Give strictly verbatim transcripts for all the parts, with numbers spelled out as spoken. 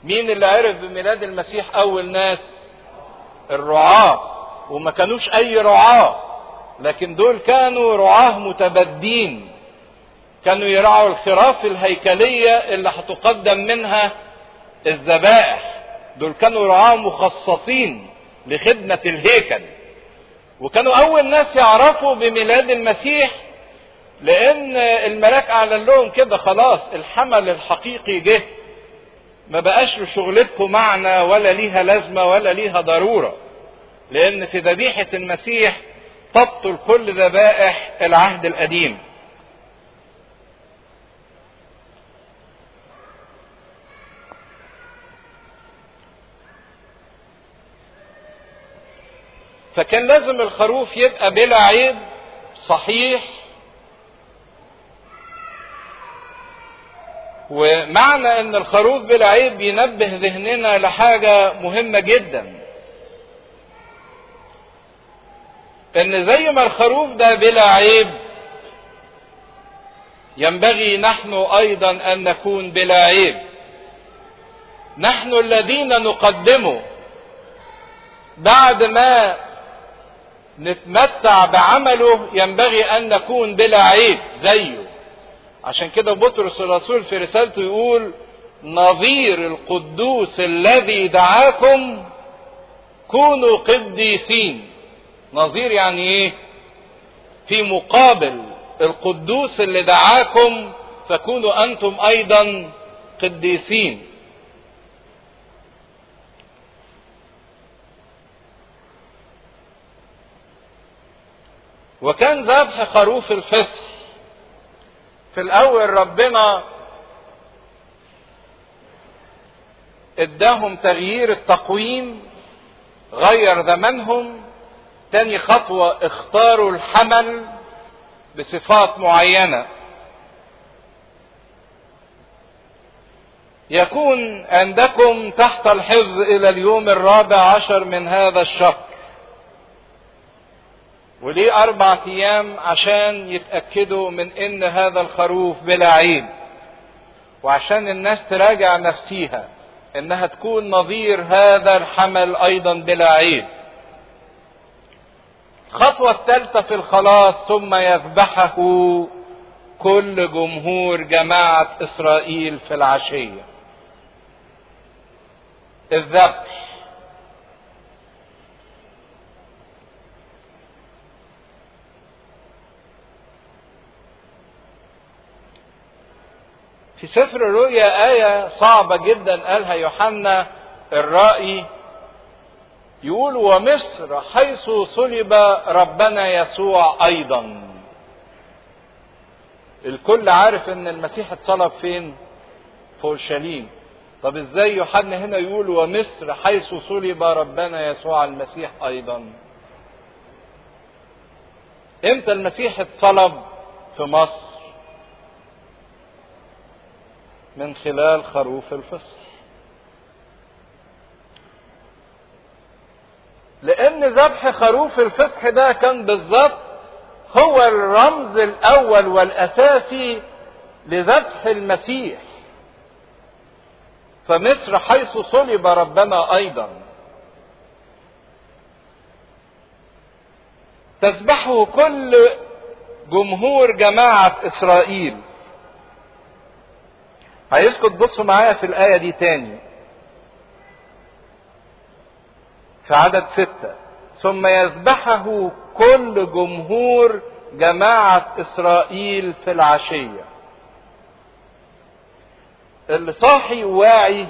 مين اللي عرف بميلاد المسيح اول ناس؟ الرعاة، وما كانوش اي رعاة، لكن دول كانوا رعاة متبدين، كانوا يرعوا الخراف الهيكلية اللي هتقدم منها الذبائح. دول كانوا رعاة مخصصين لخدمة الهيكل، وكانوا اول ناس يعرفوا بميلاد المسيح، لان الملاك اعلن لهم كده خلاص الحمل الحقيقي جه، ما بقاش لشغلتكم معنى ولا ليها لازمة ولا ليها ضرورة، لان في ذبيحة المسيح تبطل كل ذبائح العهد القديم. فكان لازم الخروف يبقى بلا عيب صحيح، ومعنى ان الخروف بلا عيب ينبه ذهننا لحاجة مهمة جدا، ان زي ما الخروف ده بلا عيب ينبغي نحن ايضا ان نكون بلا عيب. نحن الذين نقدمه بعد ما نتمتع بعمله ينبغي ان نكون بلا عيب زيه. عشان كده بطرس الرسول في رسالته يقول نظير القدوس الذي دعاكم كونوا قديسين. نظير يعني ايه؟ في مقابل القدوس اللي دعاكم فكونوا انتم ايضا قديسين. وكان ذبح خروف الفصح في الاول ربنا اداهم تغيير التقويم، غير زمانهم. تاني خطوة اختاروا الحمل بصفات معينة يكون عندكم تحت الحفظ الى اليوم الرابع عشر من هذا الشهر. وليه اربع ايام؟ عشان يتأكدوا من ان هذا الخروف بلا عيب، وعشان الناس تراجع نفسيها انها تكون نظير هذا الحمل ايضا بلا عيب. الخطوة الثالثة في الخلاص ثم يذبحه كل جمهور جماعة اسرائيل في العشية. الذبح في سفر الرؤيا آية صعبة جدا قالها يوحنا الرائي، يقول ومصر حيث صلب ربنا يسوع أيضا. الكل عارف ان المسيح اتصلب فين؟ في اورشليم. طب ازاي يوحنا هنا يقول ومصر حيث صلب ربنا يسوع المسيح أيضا؟ امتى المسيح اتصلب في مصر؟ من خلال خروف الفصح. لان ذبح خروف الفصح ده كان بالظبط هو الرمز الاول والاساسي لذبح المسيح. فمصر حيث صلب ربنا ايضا تذبحه كل جمهور جماعة اسرائيل. هيسكت بصوا معايا في الآية دي تاني في عدد ستة، ثم يذبحه كل جمهور جماعة إسرائيل في العشية. اللي صاحي واعي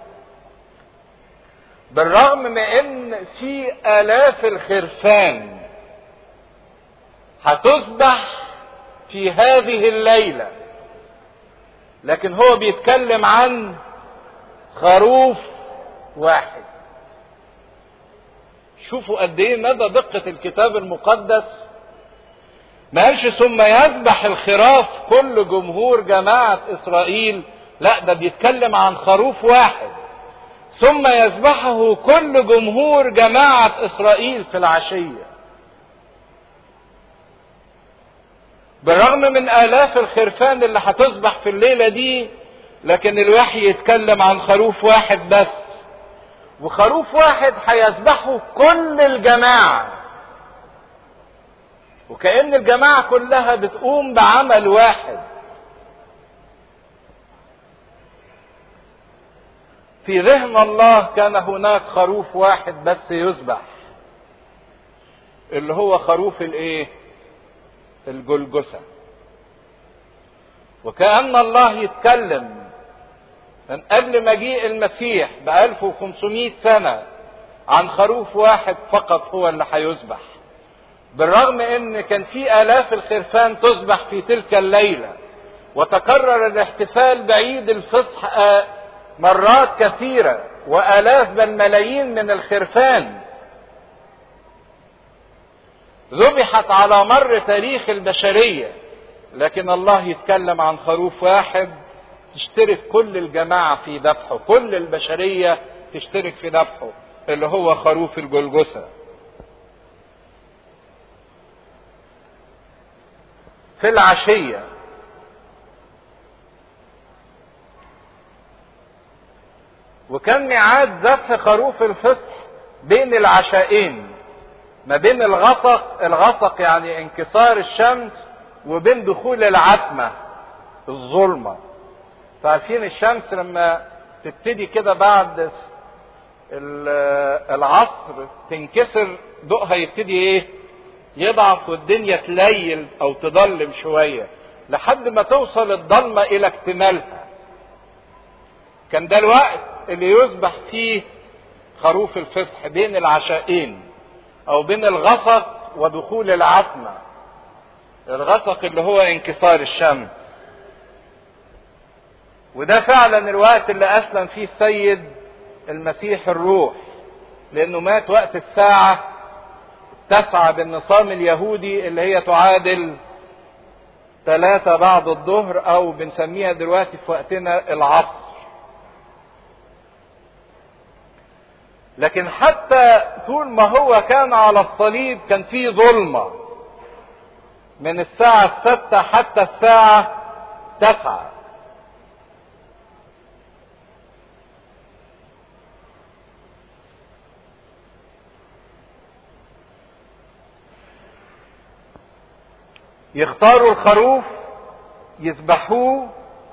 بالرغم من ان في آلاف الخرفان هتذبح في هذه الليلة، لكن هو بيتكلم عن خروف واحد. شوفوا قد ايه مدى دقة الكتاب المقدس. ما قالش ثم يذبح الخراف كل جمهور جماعة اسرائيل، لا ده بيتكلم عن خروف واحد ثم يذبحه كل جمهور جماعة اسرائيل في العشية. بالرغم من آلاف الخرفان اللي هتذبح في الليلة دي، لكن الوحي يتكلم عن خروف واحد بس، وخروف واحد هيذبحه كل الجماعة، وكأن الجماعة كلها بتقوم بعمل واحد. في ذهن الله كان هناك خروف واحد بس يذبح، اللي هو خروف الايه؟ الجلجثة. وكأن الله يتكلم من قبل مجيء المسيح ب ألف وخمسمائة سنة عن خروف واحد فقط هو اللي هيذبح، بالرغم ان كان في آلاف الخرفان تذبح في تلك الليلة، وتكرر الاحتفال بعيد الفصح مرات كثيرة، وآلاف بل ملايين من الخرفان ذبحت على مر تاريخ البشرية، لكن الله يتكلم عن خروف واحد تشترك كل الجماعة في ذبحه، كل البشرية تشترك في ذبحه، اللي هو خروف الجلجثة. في العشية وكان ميعاد ذبح خروف الفصح بين العشاءين، ما بين الغسق، الغسق يعني انكسار الشمس، وبين دخول العتمة الظلمة. فعارفين الشمس لما تبتدي كده بعد العصر تنكسر، ضوءها يبتدي ايه؟ يضعف، والدنيا تليل او تضلم شوية لحد ما توصل الضلمة الى اكتمالها. كان ده الوقت اللي يذبح فيه خروف الفصح بين العشاءين، او بين الغسق ودخول العتمة. الغسق اللي هو انكسار الشمس، وده فعلا الوقت اللي اسلم فيه السيد المسيح الروح، لانه مات وقت الساعة التاسعة بالنظام اليهودي، اللي هي تعادل ثلاثة بعد الظهر، او بنسميها دلوقتي في وقتنا العصر. لكن حتى طول ما هو كان على الصليب كان فيه ظلمة من الساعة الستة حتى الساعة تسعة. يختاروا الخروف يذبحوه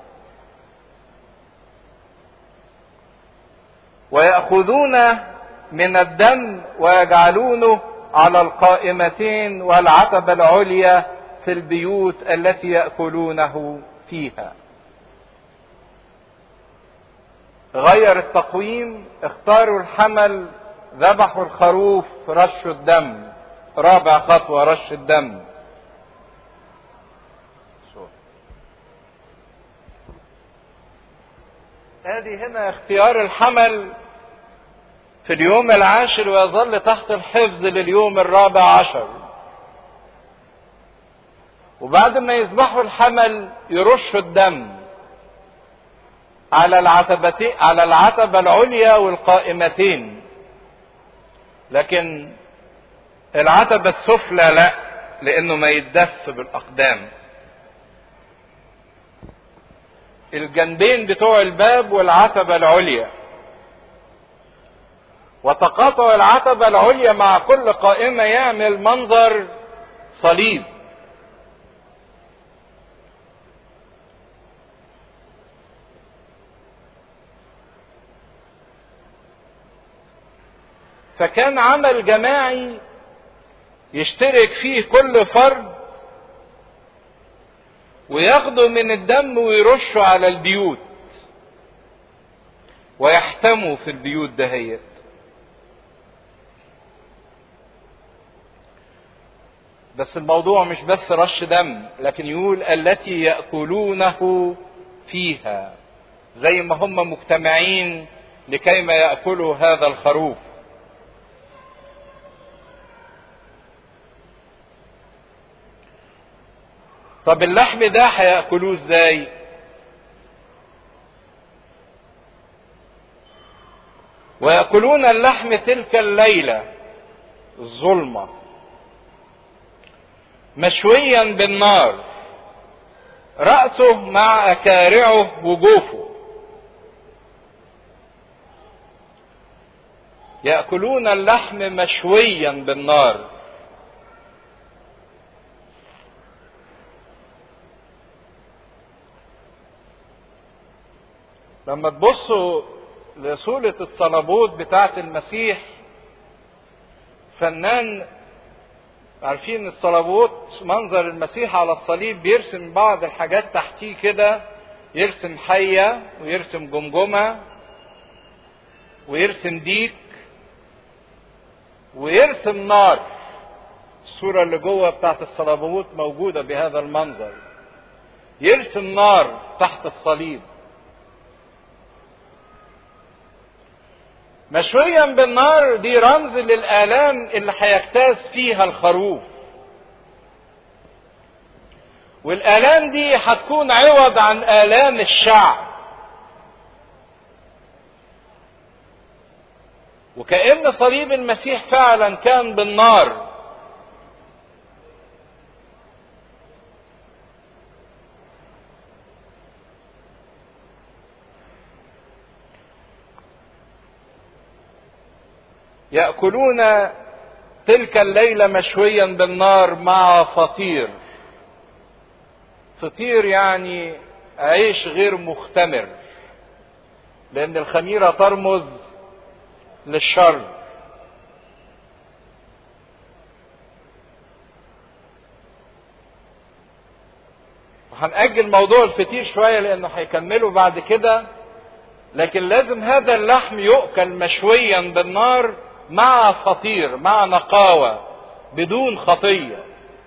ويأخذون من الدم ويجعلونه على القائمتين والعتبة العليا في البيوت التي يأكلونه فيها. غير التقويم، اختاروا الحمل، ذبحوا الخروف، رشوا الدم. رابع خطوة رش الدم. ادي هنا اختيار الحمل في اليوم العاشر، ويظل تحت الحفظ لليوم الرابع عشر. وبعد ما يذبحوا الحمل يرشوا الدم على العتبتين، على العتبة العليا والقائمتين، لكن العتبة السفلى لا، لانه ما يتدس بالاقدام. الجنبين بتوع الباب والعتبة العليا، وتقاطع العتبة العليا مع كل قائمة يعمل منظر صليب. فكان عمل جماعي يشترك فيه كل فرد، وياخدوا من الدم ويرشوا على البيوت ويحتموا في البيوت دهيت. بس الموضوع مش بس رش دم، لكن يقول التي يأكلونه فيها، زي ما هم مجتمعين لكيما يأكلوا هذا الخروف. طب اللحم ده هيأكلوه ازاي؟ ويأكلون اللحم تلك الليلة الظلمة مشويا بالنار، رأسه مع أكارعه وجوفه. يأكلون اللحم مشويا بالنار. لما تبصوا لصولة الصليبوت بتاعة المسيح، فنان عارفين الصليبوت منظر المسيح على الصليب بيرسم بعض الحاجات تحتيه كده، يرسم حية ويرسم جمجمة ويرسم ديك ويرسم نار. الصورة اللي جوه بتاعت الصليبوت موجودة بهذا المنظر، يرسم نار تحت الصليب. مشويا بالنار دي رمز للآلام اللي هيجتاز فيها الخروف، والآلام دي هتكون عوض عن آلام الشعب. وكأن صليب المسيح فعلا كان بالنار، يأكلون تلك الليلة مشويا بالنار مع فطير. فطير يعني عيش غير مختمر، لأن الخميرة ترمز للشر. وهنأجل موضوع الفطير شوية لأنه هيكملوا بعد كده، لكن لازم هذا اللحم يؤكل مشويا بالنار مع فطير، مع نقاوة بدون خطية.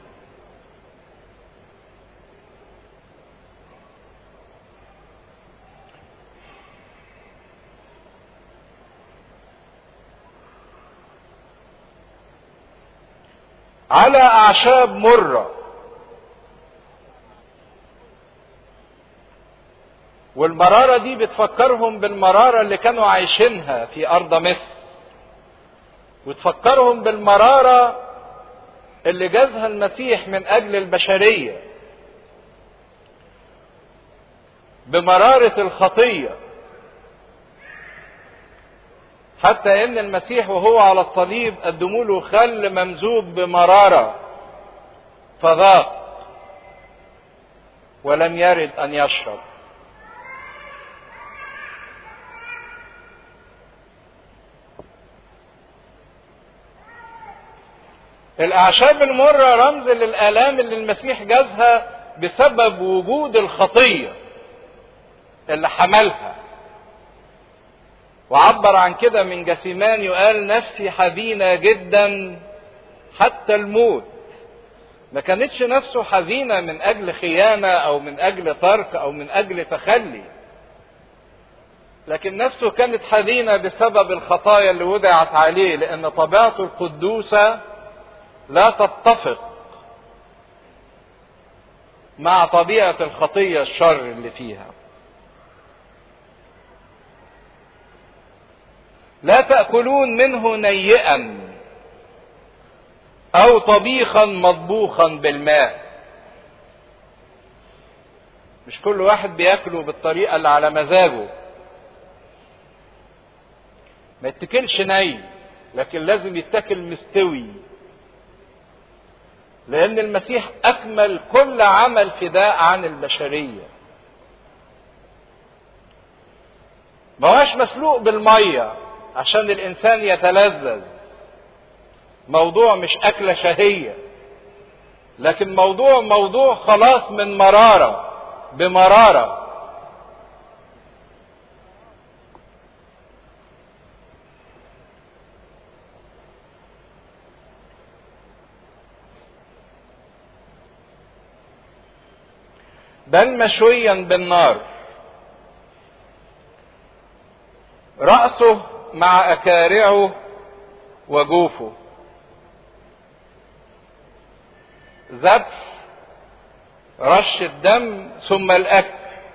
على أعشاب مرة، والمرارة دي بتفكرهم بالمرارة اللي كانوا عايشينها في أرض مصر، وتفكرهم بالمرارة اللي جازها المسيح من أجل البشرية، بمرارة الخطية. حتى إن المسيح وهو على الصليب قدموا له خل ممزوج بمرارة فذاق ولم يرد أن يشرب. الأعشاب المرة رمز للآلام اللي المسيح جازها بسبب وجود الخطية اللي حملها، وعبر عن كده من جثيماني وقال نفسي حزينة جدا حتى الموت. ما كانتش نفسه حزينة من أجل خيانة أو من أجل ترك أو من أجل تخلي، لكن نفسه كانت حزينة بسبب الخطايا اللي وضعت عليه، لأن طبيعته القدوسة لا تتفق مع طبيعة الخطية الشر اللي فيها. لا تأكلون منه نيئا أو طبيخا مطبوخا بالماء. مش كل واحد بياكله بالطريقة اللي على مزاجه، ما يتكلش ني، لكن لازم يتاكل مستوي، لأن المسيح أكمل كل عمل فداء عن البشرية. ما هوش مسلوق بالمية عشان الإنسان يتلذذ، موضوع مش أكلة شهية، لكن موضوع موضوع خلاص من مرارة بمرارة. بل مشويا بالنار، رأسه مع أكارعه وجوفه، ذبح، رش الدم، ثم الأكل.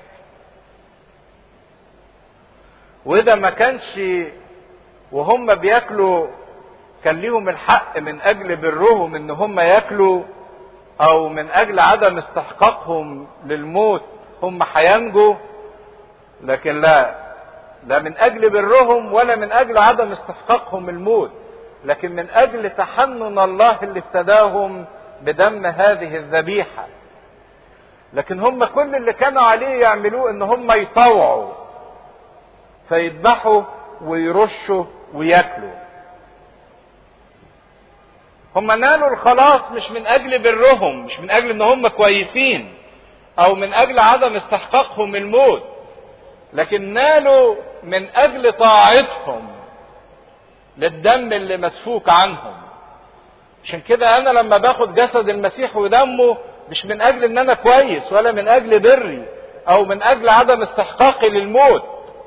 وإذا ما كانش وهم بياكلوا كان ليهم الحق من أجل برهم إن هم ياكلوا، أو من أجل عدم استحقاقهم للموت هم هينجوا، لكن لا، لا من اجل برهم ولا من اجل عدم استحقاقهم الموت، لكن من اجل تحنن الله اللي افتداهم بدم هذه الذبيحة. لكن هم كل اللي كانوا عليه يعملوه ان هم يطوعوا فيذبحوا ويرشوا وياكلوا. هم نالوا الخلاص مش من اجل برهم، مش من اجل ان هم كويسين او من اجل عدم استحقاقهم الموت، لكن نالوا من اجل طاعتهم للدم اللي مسفوك عنهم. عشان كده انا لما باخد جسد المسيح ودمه مش من اجل ان انا كويس ولا من اجل بري او من اجل عدم استحقاقي للموت،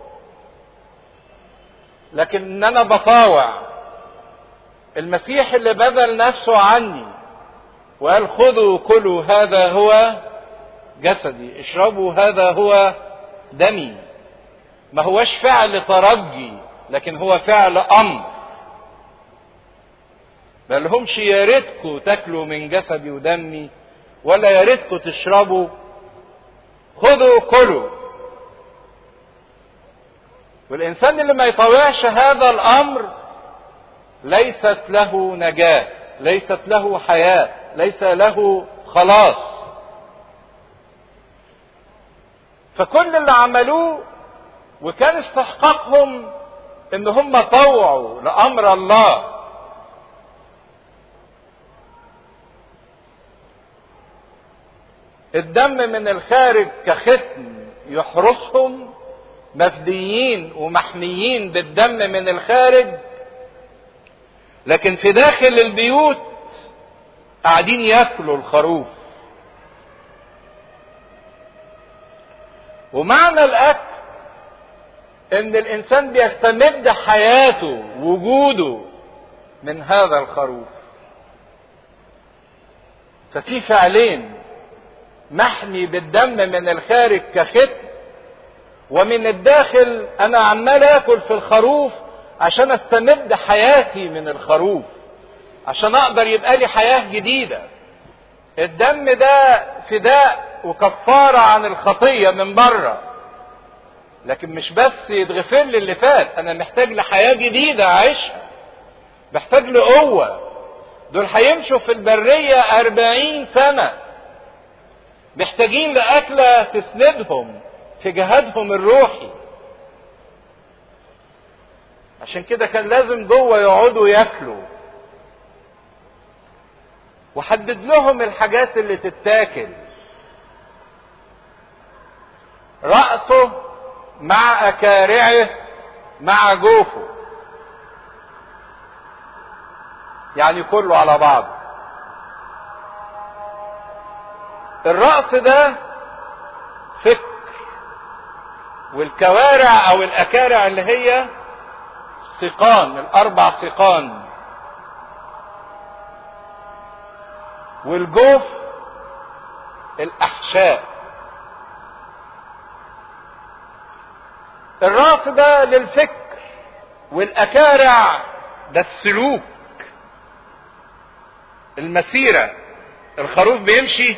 لكن ان انا بطاوع المسيح اللي بذل نفسه عني وقال خذوا كلوا هذا هو جسدي، اشربوا هذا هو دمي. ما هوش فعل ترجي لكن هو فعل امر. ما لهمش يا ريتكم تاكلوا من جسدي ودمي ولا يا ريتكم تشربوا، خذوا كلوا. والانسان اللي ما يطوعش هذا الامر ليست له نجاة، ليست له حياة، ليس له خلاص. فكل اللي عملوه وكان استحقاقهم ان هم طوعوا لامر الله. الدم من الخارج كختم يحرسهم مفديين ومحميين بالدم من الخارج، لكن في داخل البيوت قاعدين ياكلوا الخروف. ومعنى الاكل ان الانسان بيستمد حياته وجوده من هذا الخروف. ففي فعلين، محمي بالدم من الخارج كختم، ومن الداخل انا عمال اكل في الخروف عشان استمد حياتي من الخروف، عشان اقدر يبقى لي حياة جديدة. الدم ده فداء وكفارة عن الخطية من بره، لكن مش بس يتغفر لي اللي فات، انا محتاج لحياة جديدة اعيشها، محتاج لقوة. دول هيمشوا في البرية أربعين سنة محتاجين لأكلة تسندهم في جهادهم الروحي. عشان كده كان لازم جوه يقعدوا ياكلوا، وحدد لهم الحاجات اللي تتاكل. رأسه مع أكارعه مع جوفه، يعني كله على بعض. الرأس ده فكر، والكوارع او الأكارع اللي هي سيقان، الأربع سيقان، والجوف الأحشاء. الرأس ده للفكر، والأكارع ده السلوك، المسيرة. الخروف بيمشي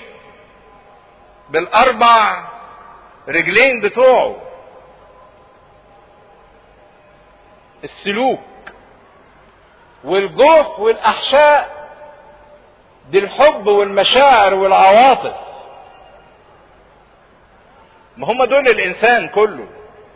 بالأربع رجلين بتوعه، السلوك. والجوف والأحشاء دي الحب والمشاعر والعواطف. ما هم دول الإنسان كله.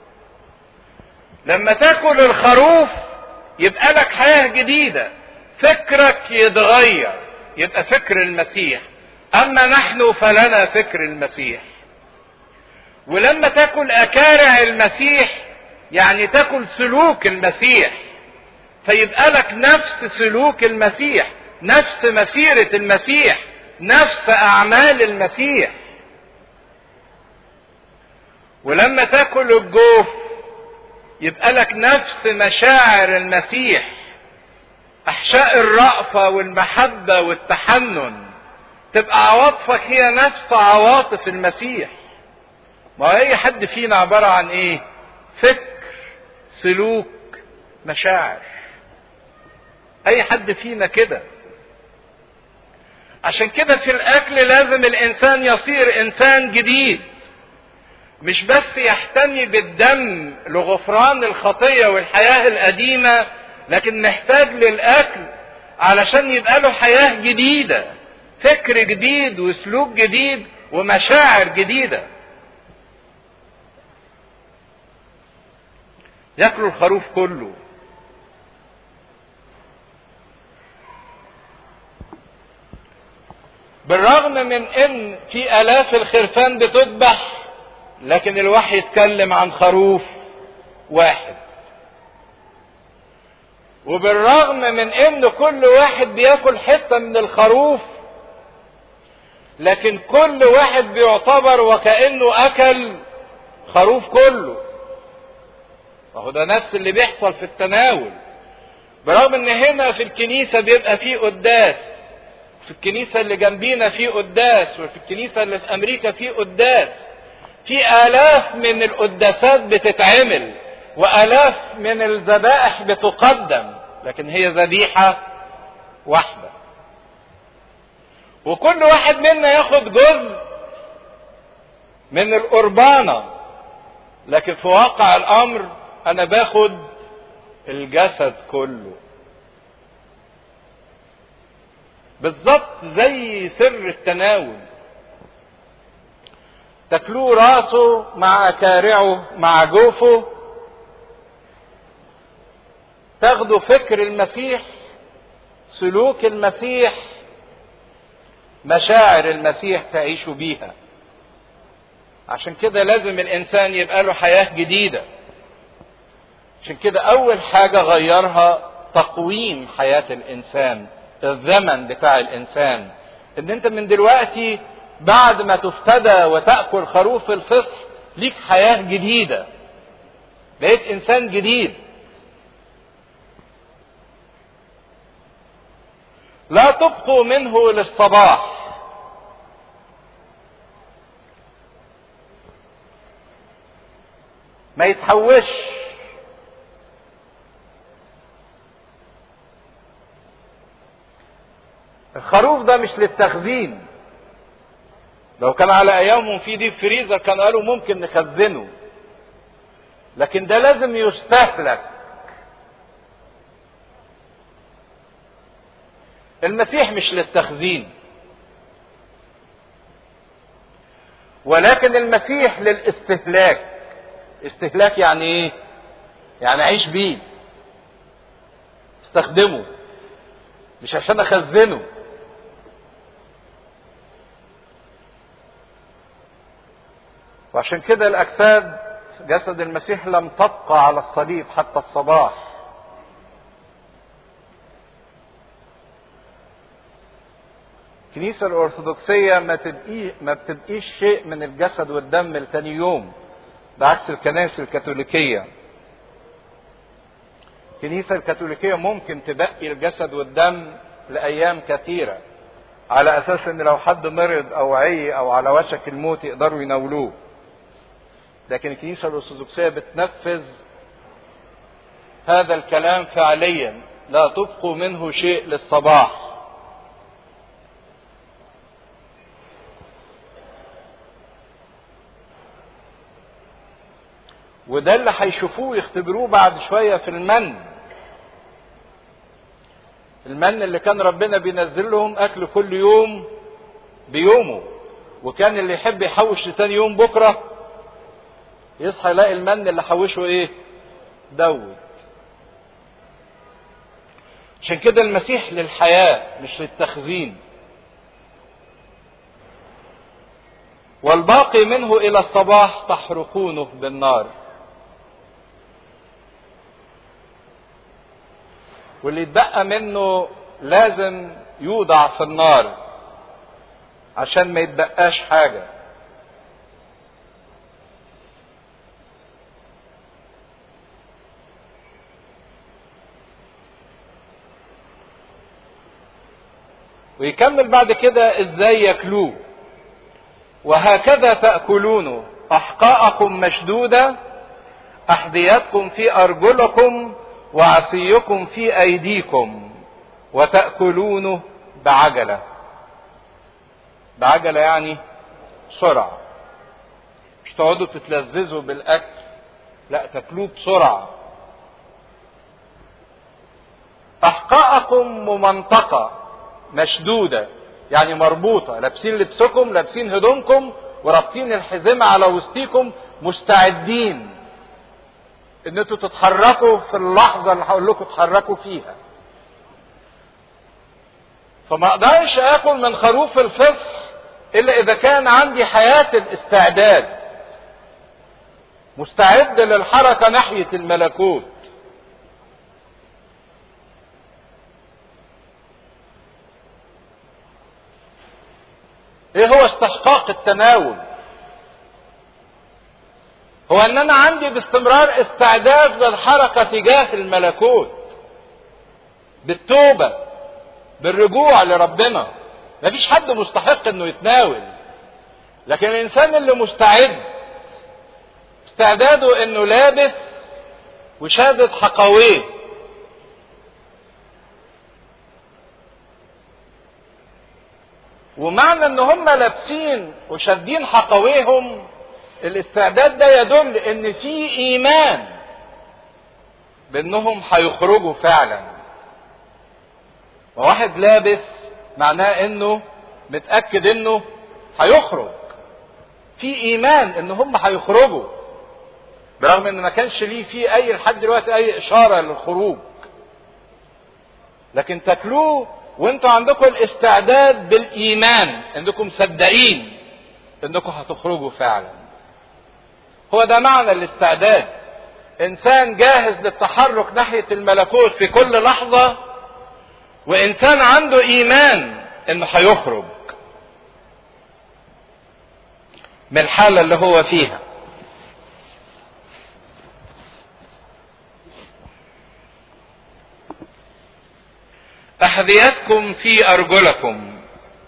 لما تاكل الخروف يبقى لك حياة جديدة، فكرك يتغير، يبقى فكر المسيح. أما نحن فلنا فكر المسيح. ولما تاكل أكارع المسيح يعني تاكل سلوك المسيح، فيبقى لك نفس سلوك المسيح، نفس مسيرة المسيح، نفس أعمال المسيح. ولما تاكل الجوف يبقى لك نفس مشاعر المسيح، أحشاء الرأفة والمحبة والتحنن، تبقى عواطفك هي نفس عواطف المسيح. ما اي حد فينا عبارة عن ايه؟ فكر، سلوك، مشاعر. اي حد فينا كده. عشان كده في الاكل لازم الانسان يصير انسان جديد، مش بس يحتمي بالدم لغفران الخطية والحياة القديمة، لكن محتاج للأكل علشان يبقى له حياة جديدة، فكر جديد وسلوك جديد ومشاعر جديدة. ياكلوا الخروف كله. بالرغم من ان في الاف الخرفان بتذبح، لكن الوحي يتكلم عن خروف واحد. وبالرغم من ان كل واحد بياكل حتة من الخروف، لكن كل واحد بيعتبر وكأنه اكل خروف كله. وهو ده نفس اللي بيحصل في التناول. برغم ان هنا في الكنيسة بيبقى فيه قداس، في الكنيسة اللي جنبينا فيه قداس، وفي الكنيسة اللي في امريكا فيه قداس، في آلاف من القداسات بتتعمل وآلاف من الذبائح بتقدم، لكن هي ذبيحة واحدة. وكل واحد منا ياخد جزء من القربانة، لكن في واقع الأمر أنا باخد الجسد كله. بالظبط زي سر التناول، تاكلوه راسه مع أكارعه مع جوفه، تاخدوا فكر المسيح، سلوك المسيح، مشاعر المسيح تعيشوا بيها. عشان كده لازم الإنسان يبقى له حياة جديدة. عشان كده أول حاجة غيرها تقويم حياة الإنسان، الزمن بتاع الإنسان. إن أنت من دلوقتي بعد ما تفتدى وتأكل خروف الفصح ليك حياة جديدة، بقيت إنسان جديد. لا تبقوا منه للصباح. ما يتحوش. الخروف ده مش للتخزين. لو كان على ايامهم في ديب فريزر كانوا قالوا ممكن نخزنه، لكن ده لازم يستهلك. المسيح مش للتخزين، ولكن المسيح للاستهلاك. استهلاك يعني ايه؟ يعني عيش بيه، استخدمه، مش عشان اخزنه. وعشان كده الاجساد جسد المسيح لم تبقى على الصليب حتى الصباح. الكنيسة الأرثوذكسية ما تبقي ما بتبقيش شيء من الجسد والدم لتاني يوم، بعكس الكنائس الكاثوليكية. الكنيسة الكاثوليكية ممكن تبقي الجسد والدم لأيام كثيرة، على أساس إن لو حد مرض أو عي أو على وشك الموت يقدروا يناولوه. لكن الكنيسة الأرثوذكسية بتنفذ هذا الكلام فعليا، لا تبقوا منه شيء للصباح. وده اللي هيشوفوه يختبروه بعد شوية في المن. المن اللي كان ربنا بينزل لهم أكل كل يوم بيومه، وكان اللي يحب يحوش لتاني يوم بكرة يصحى يلاقي المن اللي حوشه ايه؟ دوت. عشان كده المسيح للحياة مش للتخزين. والباقي منه إلى الصباح تحرقونه بالنار. واللي يتبقى منه لازم يوضع في النار عشان ما يتبقاش حاجة. ويكمل بعد كده ازاي ياكلوه. وهكذا تأكلونه، أحقاءكم مشدودة، أحذيتكم في أرجلكم، وعصيكم في أيديكم، وتأكلونه بعجلة. بعجلة يعني سرعة. مش تقعدوا تتلذذوا بالاكل، لا تاكلوه بسرعه. احقاءكم ممنطقه مشدوده، يعني مربوطه، لابسين لبسكم، لابسين هدومكم، ورابطين الحزمه على وسطيكم، مستعدين ان انتوا تتحركوا في اللحظه اللي هقول لكم تتحركوا فيها. فما اقدرش اكل من خروف الفصح الا اذا كان عندي حياه الاستعداد، مستعد للحركه ناحيه الملكوت. ايه هو استحقاق التناول؟ هو ان انا عندي باستمرار استعداد للحركه تجاه الملكوت، بالتوبه، بالرجوع لربنا. مفيش حد مستحق انه يتناول، لكن الانسان اللي مستعد استعداده انه لابس وشادد حقويه، ومعنى ان هم لابسين وشادين حقويهم، الاستعداد ده يدل ان في ايمان بانهم هيخرجوا فعلا. وواحد لابس معناه انه متاكد انه هيخرج، في ايمان ان هم هيخرجوا، برغم ان ما كانش ليه فيه اي لحد دلوقتي اي اشاره للخروج، لكن تاكلوه وانتوا عندكم الاستعداد بالايمان، انكم مصدقين انكم هتخرجوا فعلا. هو ده معنى الاستعداد، انسان جاهز للتحرك ناحيه الملكوت في كل لحظه، وانسان عنده ايمان انه هيخرج من الحاله اللي هو فيها. أحذيتكم في أرجلكم.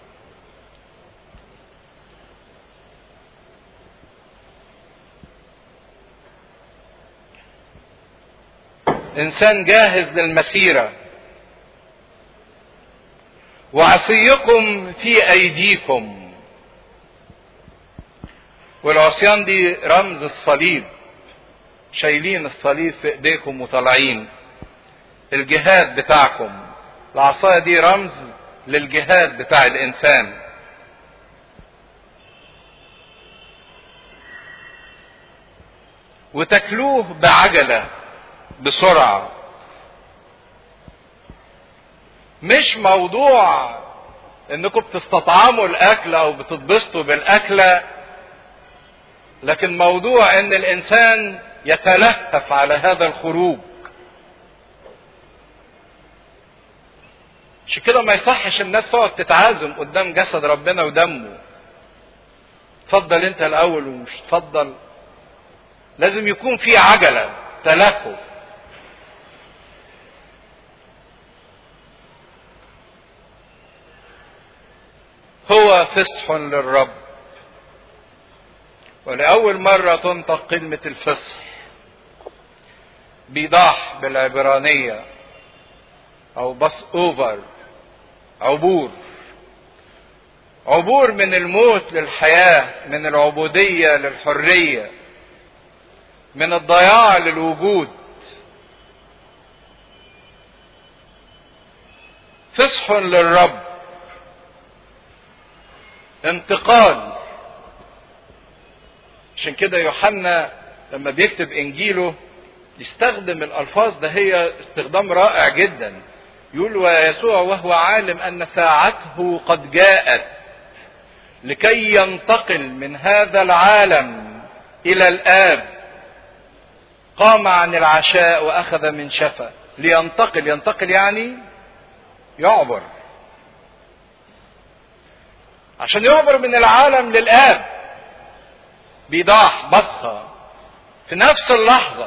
إنسان جاهز للمسيرة. وعصيكم في أيديكم. والعصيان دي رمز الصليب، شايلين الصليب في إيديكم وطالعين الجهاد بتاعكم. العصاية دي رمز للجهاد بتاع الإنسان. وتاكلوه بعجلة بسرعة. مش موضوع انكم بتستطعموا الاكل او بتتبسطوا بالاكلة، لكن موضوع ان الانسان يتلهف على هذا الخروج. عشان كده ما يصحش الناس تقعد تتعازم قدام جسد ربنا ودمه. اتفضل انت الاول ومش تفضل. لازم يكون في عجلة تلهف. هو فصح للرب. ولأول مرة تنطق كلمة الفصح بيضاح بالعبرانية او بس اوفر، عبور. عبور من الموت للحياة، من العبودية للحرية، من الضياع للوجود. فصح للرب، انتقال. عشان كده يوحنا لما بيكتب انجيله يستخدم الالفاظ ده، هي استخدام رائع جدا. يقول ويسوع وهو عالم ان ساعته قد جاءت لكي ينتقل من هذا العالم الى الاب، قام عن العشاء واخذ من شفا. لينتقل، ينتقل يعني يعبر، عشان يعبر من العالم للاب. بيضاح بصها في نفس اللحظة،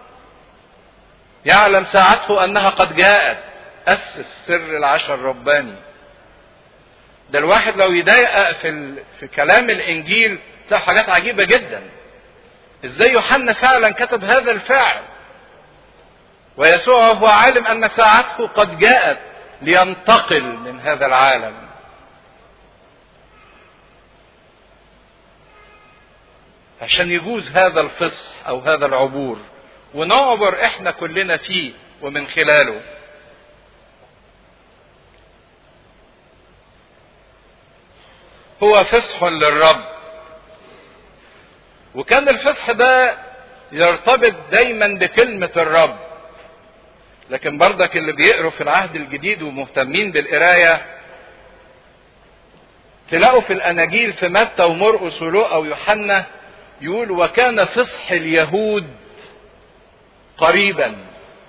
يعلم ساعته انها قد جاءت. اسس سر العشاء الرباني ده. الواحد لو يدقق في ال... في كلام الانجيل تلاقي حاجات عجيبة جدا. ازاي يوحنا فعلا كتب هذا الفعل. ويسوع هو عالم ان ساعته قد جاءت لينتقل من هذا العالم. عشان يجوز هذا الفصح او هذا العبور ونعبر احنا كلنا فيه ومن خلاله. هو فصح للرب، وكان الفصح ده يرتبط دايما بكلمة الرب. لكن برضك اللي بيقروا في العهد الجديد ومهتمين بالقراية تلاقوا في الاناجيل في متى ومرقس ولوقا ويوحنا يقول وكان فصح اليهود قريبا.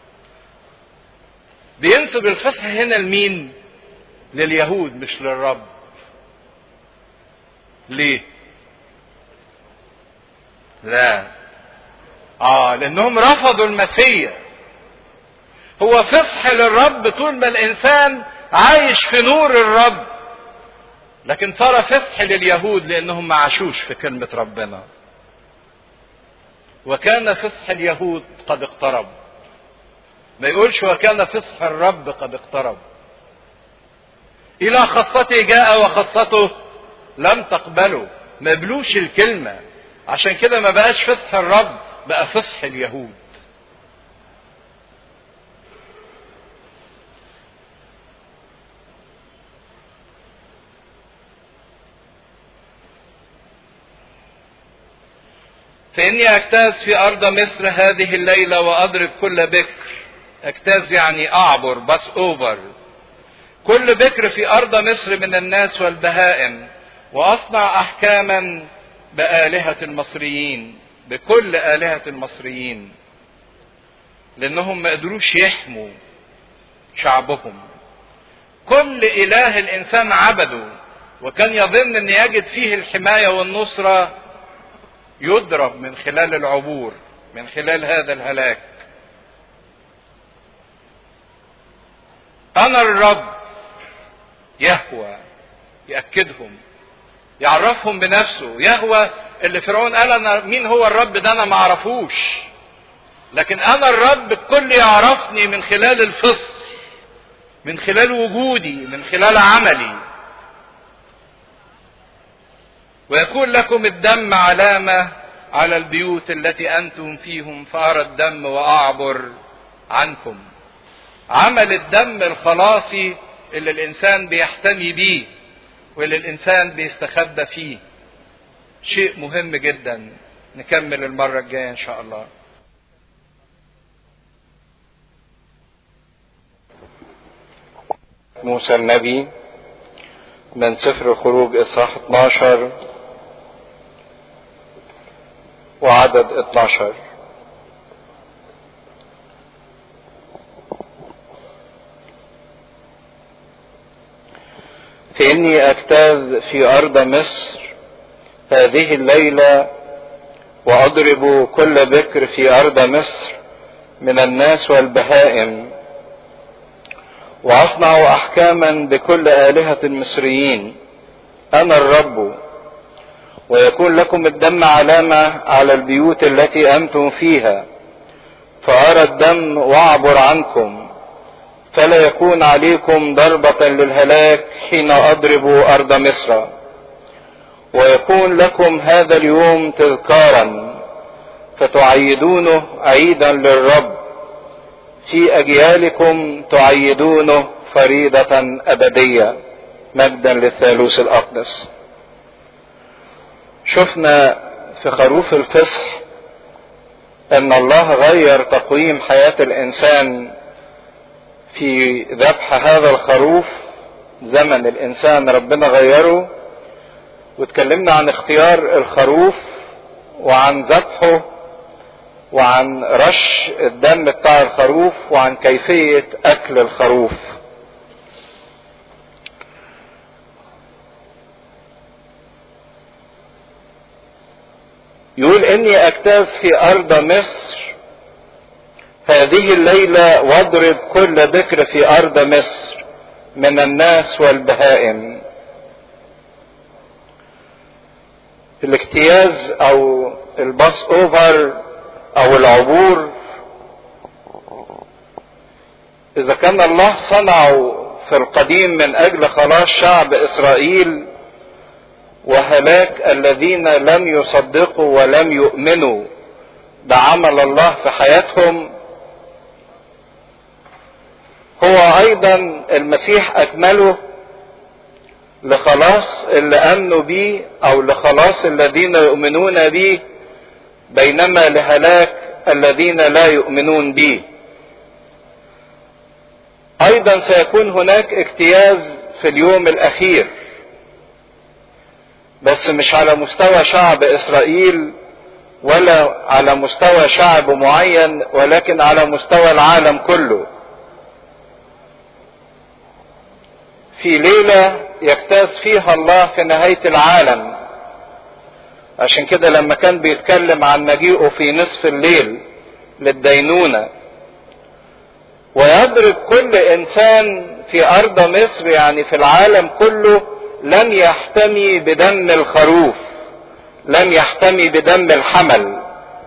بينسب الفصح هنا لمين؟ لليهود مش للرب. ليه؟ لا اه لانهم رفضوا المسيح. هو فصح للرب طول ما الانسان عايش في نور الرب، لكن صار فصح لليهود لانهم ما عاشوش في كلمة ربنا. وكان فصح اليهود قد اقترب، ما يقولش وكان فصح الرب قد اقترب. الى خاصته جاء وخاصته لم تقبله، ما قبلوش الكلمة، عشان كده ما بقاش فصح الرب، بقى فصح اليهود. فإني أجتاز في أرض مصر هذه الليلة وأضرب كل بكر. أجتاز يعني أعبر، بس أوفر. كل بكر في أرض مصر من الناس والبهائم، وأصنع أحكاما بآلهة المصريين، بكل آلهة المصريين، لأنهم ما قدروش يحموا شعبهم. كل إله الإنسان عبده وكان يظن أن يجد فيه الحماية والنصرة يضرب من خلال العبور، من خلال هذا الهلاك. أنا الرب يهوى، يأكدهم، يعرفهم بنفسه. يهوى اللي فرعون قال أنا مين هو الرب ده أنا ما أعرفوش، لكن أنا الرب الكل يعرفني من خلال الفصح، من خلال وجودي، من خلال عملي. ويكون لكم الدم علامة على البيوت التي أنتم فيهم، فأرى الدم وأعبر عنكم. عمل الدم الخلاصي اللي الإنسان بيحتمي بيه واللي الإنسان بيستخبى فيه شيء مهم جدا. نكمل المرة الجاية إن شاء الله. موسى النبي من سفر الخروج إصحاح اتناشر وعدد اتناشر. فإني أجتاز في أرض مصر هذه الليلة وأضرب كل بكر في أرض مصر من الناس والبهائم، وأصنع أحكاما بكل آلهة المصريين. أنا الرب. ويكون لكم الدم علامة على البيوت التي أنتم فيها، فأرى الدم وأعبر عنكم، فلا يكون عليكم ضربة للهلاك حين أضرب أرض مصر. ويكون لكم هذا اليوم تذكارا، فتعيدونه عيدا للرب، في أجيالكم تعيدونه فريضة أبدية، مجدا للثالوث الأقدس. شفنا في خروف الفصح أن الله غير تقويم حياة الإنسان في ذبح هذا الخروف. زمن الإنسان ربنا غيره، واتكلمنا عن اختيار الخروف وعن ذبحه وعن رش الدم بتاع الخروف وعن كيفية أكل الخروف. يقول إني أجتاز في أرض مصر هذه الليلة واضرب كل بكر في أرض مصر من الناس والبهائم. الاجتياز أو الباس أوفر أو العبور، إذا كان الله صنعه في القديم من أجل خلاص شعب إسرائيل وهلاك الذين لم يصدقوا ولم يؤمنوا بعمل الله في حياتهم، هو ايضا المسيح اكمله لخلاص اللي امنوا بيه او لخلاص الذين يؤمنون بيه، بينما لهلاك الذين لا يؤمنون بيه. ايضا سيكون هناك اجتياز في اليوم الاخير، بس مش على مستوى شعب اسرائيل ولا على مستوى شعب معين، ولكن على مستوى العالم كله. في ليلة يجتاز فيها الله في نهاية العالم. عشان كده لما كان بيتكلم عن مجيئه في نصف الليل للدينونة، ويضرب كل انسان في ارض مصر، يعني في العالم كله، لم يحتمي بدم الخروف، لم يحتمي بدم الحمل.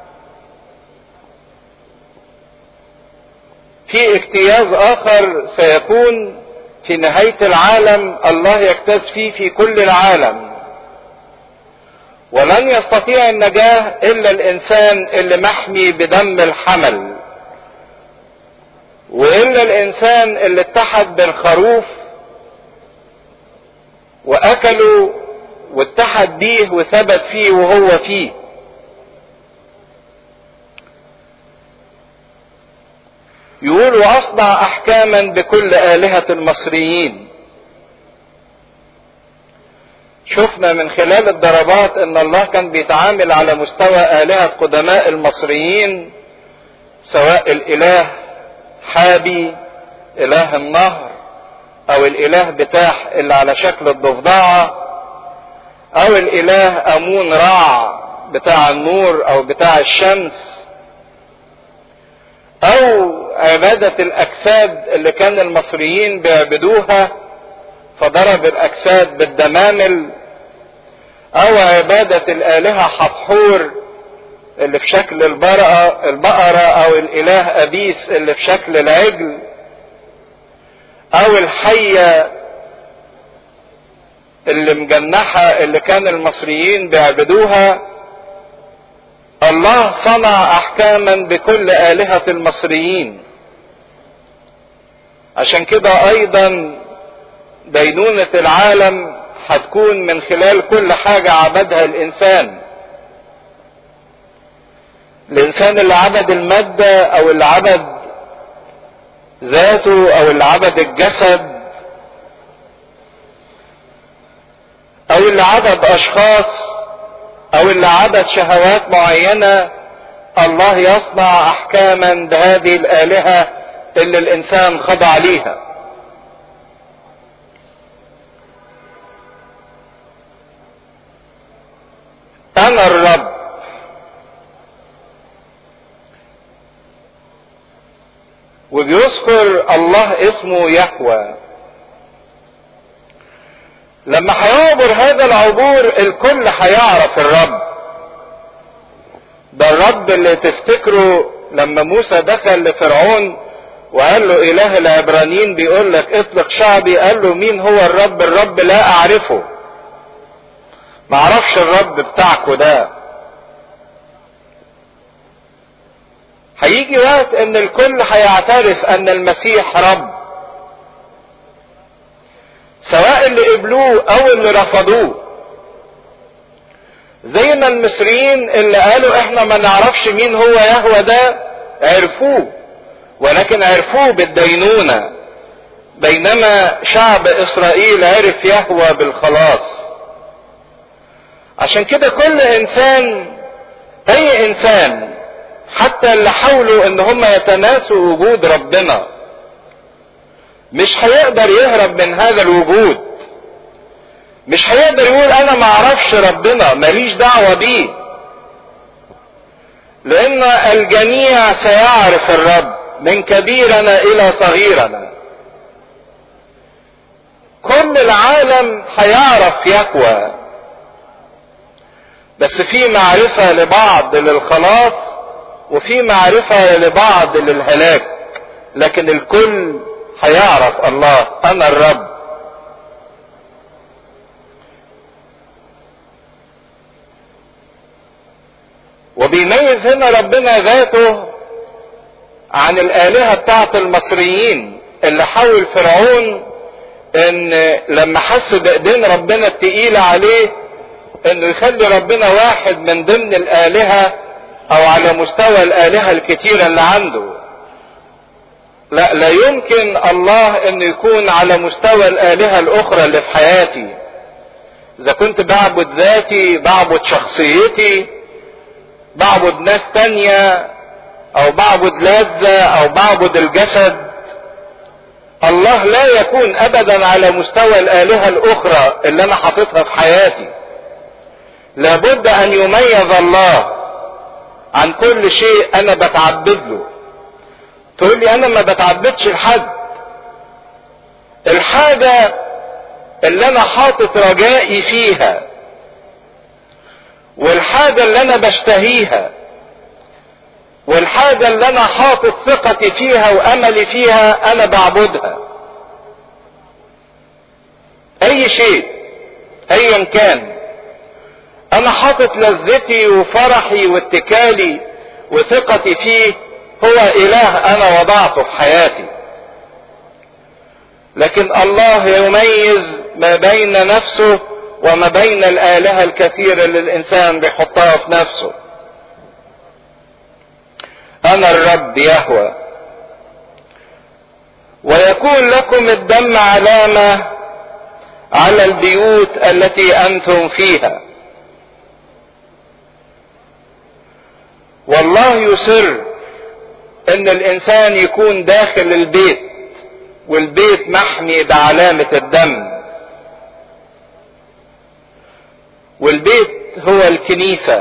في اجتياز اخر سيكون في نهاية العالم، الله يجتاز فيه في كل العالم، ولن يستطيع النجاة الا الانسان اللي محمي بدم الحمل، والا الانسان اللي اتحد بالخروف واكله واتحد بيه وثبت فيه وهو فيه. يقول واصنع احكاما بكل آلهة المصريين. شفنا من خلال الضربات ان الله كان بيتعامل على مستوى آلهة قدماء المصريين، سواء الاله حابي اله النهر، او الاله بتاح اللي على شكل الضفدعة، او الاله امون رع بتاع النور او بتاع الشمس، او عبادة الاجساد اللي كان المصريين بيعبدوها فضرب الاجساد بالدمامل، او عبادة الالهة حتحور اللي في شكل البقرة البقرة او الاله ابيس اللي في شكل العجل، او الحية اللي مجنحة اللي كان المصريين بيعبدوها. الله صنع احكاما بكل آلهة المصريين. عشان كده ايضا دينونة العالم هتكون من خلال كل حاجة عبدها الانسان. الانسان اللي عبد المادة او اللي عبد ذاته او اللي عبد الجسد او اللي عبد اشخاص او اللي عبد شهوات معينة، الله يصنع احكاما بهذه الالهة اللي الانسان خضع ليها. انا الرب. وبيذكر الله اسمه يهوه. لما هيعبر هذا العبور الكل هيعرف الرب ده. الرب اللي تفتكروا لما موسى دخل لفرعون وقال له اله العبرانيين بيقول لك اطلق شعبي، قال له مين هو الرب؟ الرب لا اعرفه، ما اعرفش الرب بتاعكوا ده. هيجي وقت ان الكل هيعترف ان المسيح رب، سواء اللي قبلوه او اللي رفضوه. زي ما المصريين اللي قالوا احنا ما نعرفش مين هو يهوه ده عرفوه، ولكن عرفوه بالدينونة، بينما شعب اسرائيل عرف يهوه بالخلاص. عشان كده كل انسان، اي انسان حتى اللي حاولوا ان هم يتناسوا وجود ربنا، مش هيقدر يهرب من هذا الوجود. مش هيقدر يقول انا ما اعرفش ربنا، ماليش دعوة بيه، لان الجميع سيعرف الرب من كبيرنا الى صغيرنا. كل العالم هيعرف يهوه، بس في معرفة لبعض للخلاص وفي معرفة لبعض للهلاك، لكن الكل هيعرف الله انا الرب. وبيميز هنا ربنا ذاته عن الآلهة بتاعت المصريين اللي حاول فرعون ان لما حس بايدين ربنا التقيلة عليه انه يخلي ربنا واحد من ضمن الآلهة او على مستوى الآلهة الكتيرة اللي عنده. لا لا يمكن الله انه يكون على مستوى الآلهة الاخرى اللي في حياتي. اذا كنت بعبد ذاتي، بعبد شخصيتي، بعبد ناس تانية، او بعبد لذة، او بعبد الجسد، الله لا يكون ابدا على مستوى الآلهة الاخرى اللي انا حاططها في حياتي. لابد ان يميز الله عن كل شيء انا بتعبد له. تقول لي انا ما بتعبدش لحد. الحاجة اللي انا حاطط رجائي فيها والحاجة اللي انا بشتهيها والحاجة اللي انا حاطط ثقتي فيها واملي فيها انا بعبدها. اي شيء ايا كان انا حاطط لذتي وفرحي واتكالي وثقتي فيه، هو اله انا وضعته في حياتي. لكن الله يميز ما بين نفسه وما بين الآلهة الكثيرة اللي الانسان بيحطها في نفسه. انا الرب يهوه، ويكون لكم الدم علامة على البيوت التي انتم فيها. والله يصر ان الانسان يكون داخل البيت والبيت محمي بعلامة الدم. والبيت هو الكنيسة،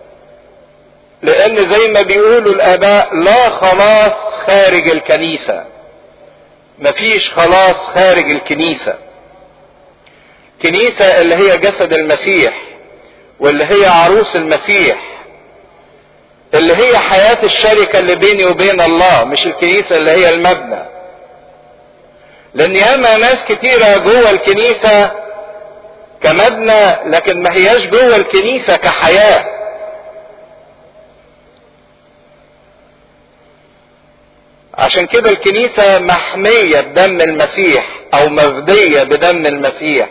لان زي ما بيقولوا الاباء لا خلاص خارج الكنيسة. مفيش خلاص خارج الكنيسة. كنيسة اللي هي جسد المسيح، واللي هي عروس المسيح، اللي هي حياة الشركة اللي بيني وبين الله، مش الكنيسة اللي هي المبنى. لان ياما ناس كتيرة جوه الكنيسة كمبنى، لكن ما هياش جوه الكنيسة كحياة. عشان كده الكنيسة محمية بدم المسيح او مفدية بدم المسيح.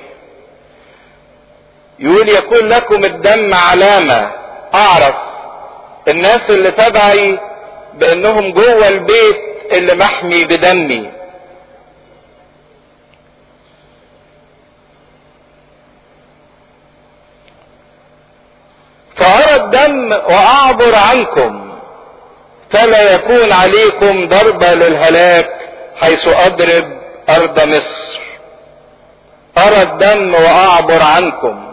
يقول يكون لكم الدم علامة، اعرف الناس اللي تبعي بانهم جوه البيت اللي محمي بدمي. فأرى الدم وأعبر عنكم فلا يكون عليكم ضربة للهلاك حيث أضرب أرض مصر. أرى الدم وأعبر عنكم.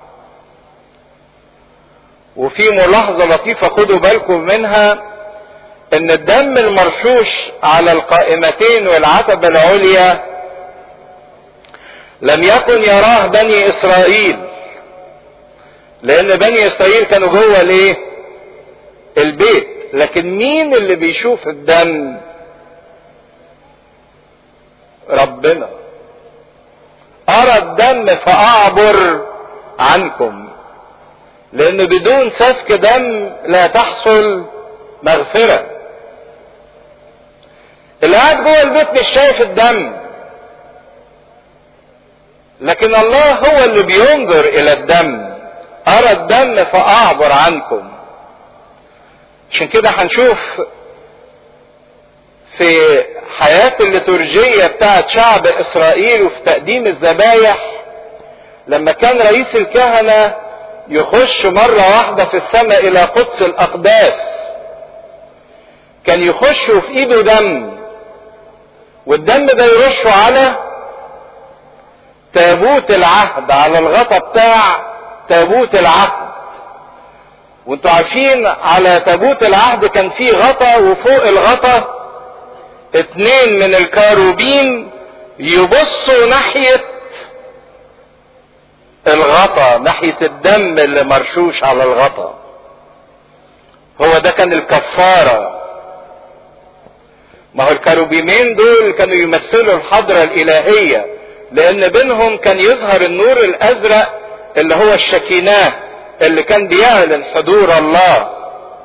وفي ملاحظة لطيفة خدوا بالكم منها، ان الدم المرشوش على القائمتين والعتبة العليا لم يكن يراه بني اسرائيل، لان بني اسرائيل كانوا جوه الايه؟ البيت. لكن مين اللي بيشوف الدم؟ ربنا. ارى الدم فاعبر عنكم، لان بدون سفك دم لا تحصل مغفرة. اللي قاعد جوه البيت مش شايف الدم، لكن الله هو اللي بينظر الى الدم. ارى الدم فاعبر عنكم. عشان كده هنشوف في حياة الليتورجية بتاعت شعب اسرائيل وفي تقديم الذبايح، لما كان رئيس الكهنة يخش مرة واحدة في السماء الى قدس الاقداس، كان يخش وفي ايده دم، والدم ده يرشه على تابوت العهد، على الغطا بتاع تابوت العهد. وانتوا عارفين على تابوت العهد كان فيه غطا، وفوق الغطا اتنين من الكاروبين يبصوا ناحية الغطا، ناحية الدم اللي مرشوش على الغطا. هو ده كان الكفارة. ما هو الكاروبيمين دول كانوا يمثلوا الحضرة الإلهية، لأن بينهم كان يظهر النور الأزرق اللي هو الشكيناه اللي كان بيعلن حضور الله.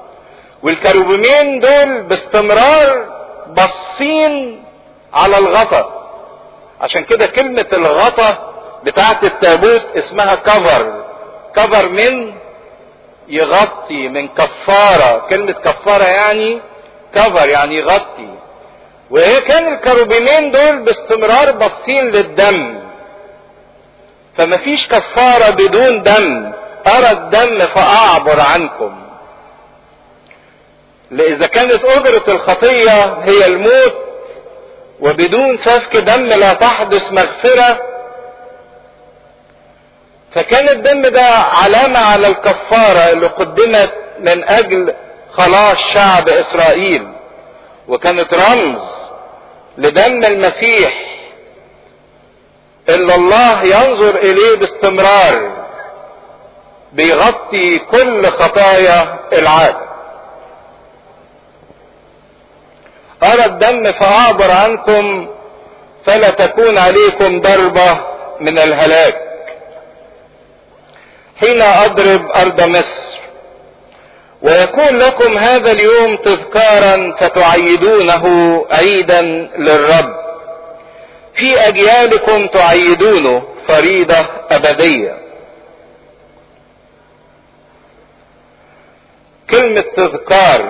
والكروبيمين دول باستمرار باصين على الغطا. عشان كده كلمة الغطا بتاعت التابوت اسمها كفر. كفر من يغطي، من كفارة. كلمة كفارة يعني كفر، يعني يغطي. وهي كان الكروبيمين دول باستمرار باصين للدم، فمفيش كفارة بدون دم. أرى الدم فأعبر عنكم. لإذا كانت أجرة الخطية هي الموت، وبدون سفك دم لا تحدث مغفرة، فكان الدم ده علامة على الكفارة اللي قدمت من أجل خلاص شعب إسرائيل، وكانت رمز لدم المسيح اللي الله ينظر إليه باستمرار، بيغطي كل خطايا العالم. أرى الدم فأعبر عنكم فلا تكون عليكم ضربة من الهلاك حين أضرب أرض مصر، ويكون لكم هذا اليوم تذكارا فتعيدونه عيدا للرب، في أجيالكم تعيدونه فريضة أبدية. كلمة تذكار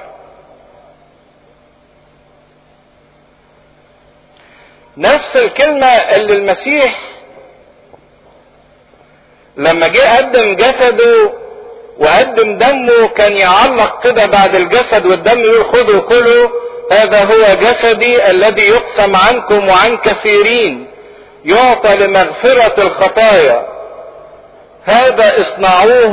نفس الكلمة اللي المسيح لما جه قدم جسده وقدم دمه كان يعلق كده بعد الجسد والدم يقول خذوا كلوا هذا هو جسدي الذي يقسم عنكم وعن كثيرين يعطى لمغفرة الخطايا، هذا اصنعوه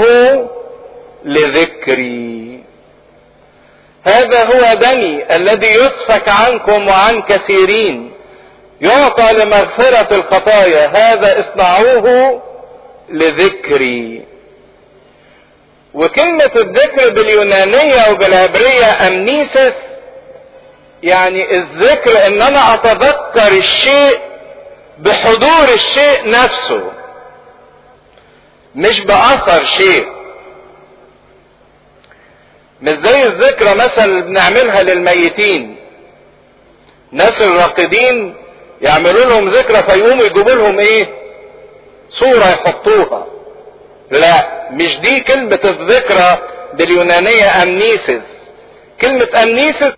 لذكري. هذا هو دمي الذي يسفك عنكم وعن كثيرين يعطى لمغفرة الخطايا، هذا اصنعوه لذكري. وكلمة الذكر باليونانية وبالعبرية أمنيسس، يعني الذكر ان انا اتذكر الشيء بحضور الشيء نفسه، مش بأثر شيء. مش زي الذكرى مثلا اللي بنعملها للميتين، ناس الراقدين يعملوا لهم ذكرى فيقوموا يجيبوا لهم ايه؟ صورة يحطوها. لا، مش دي كلمة الذكرى باليونانية أمنيسس. كلمة أمنيسس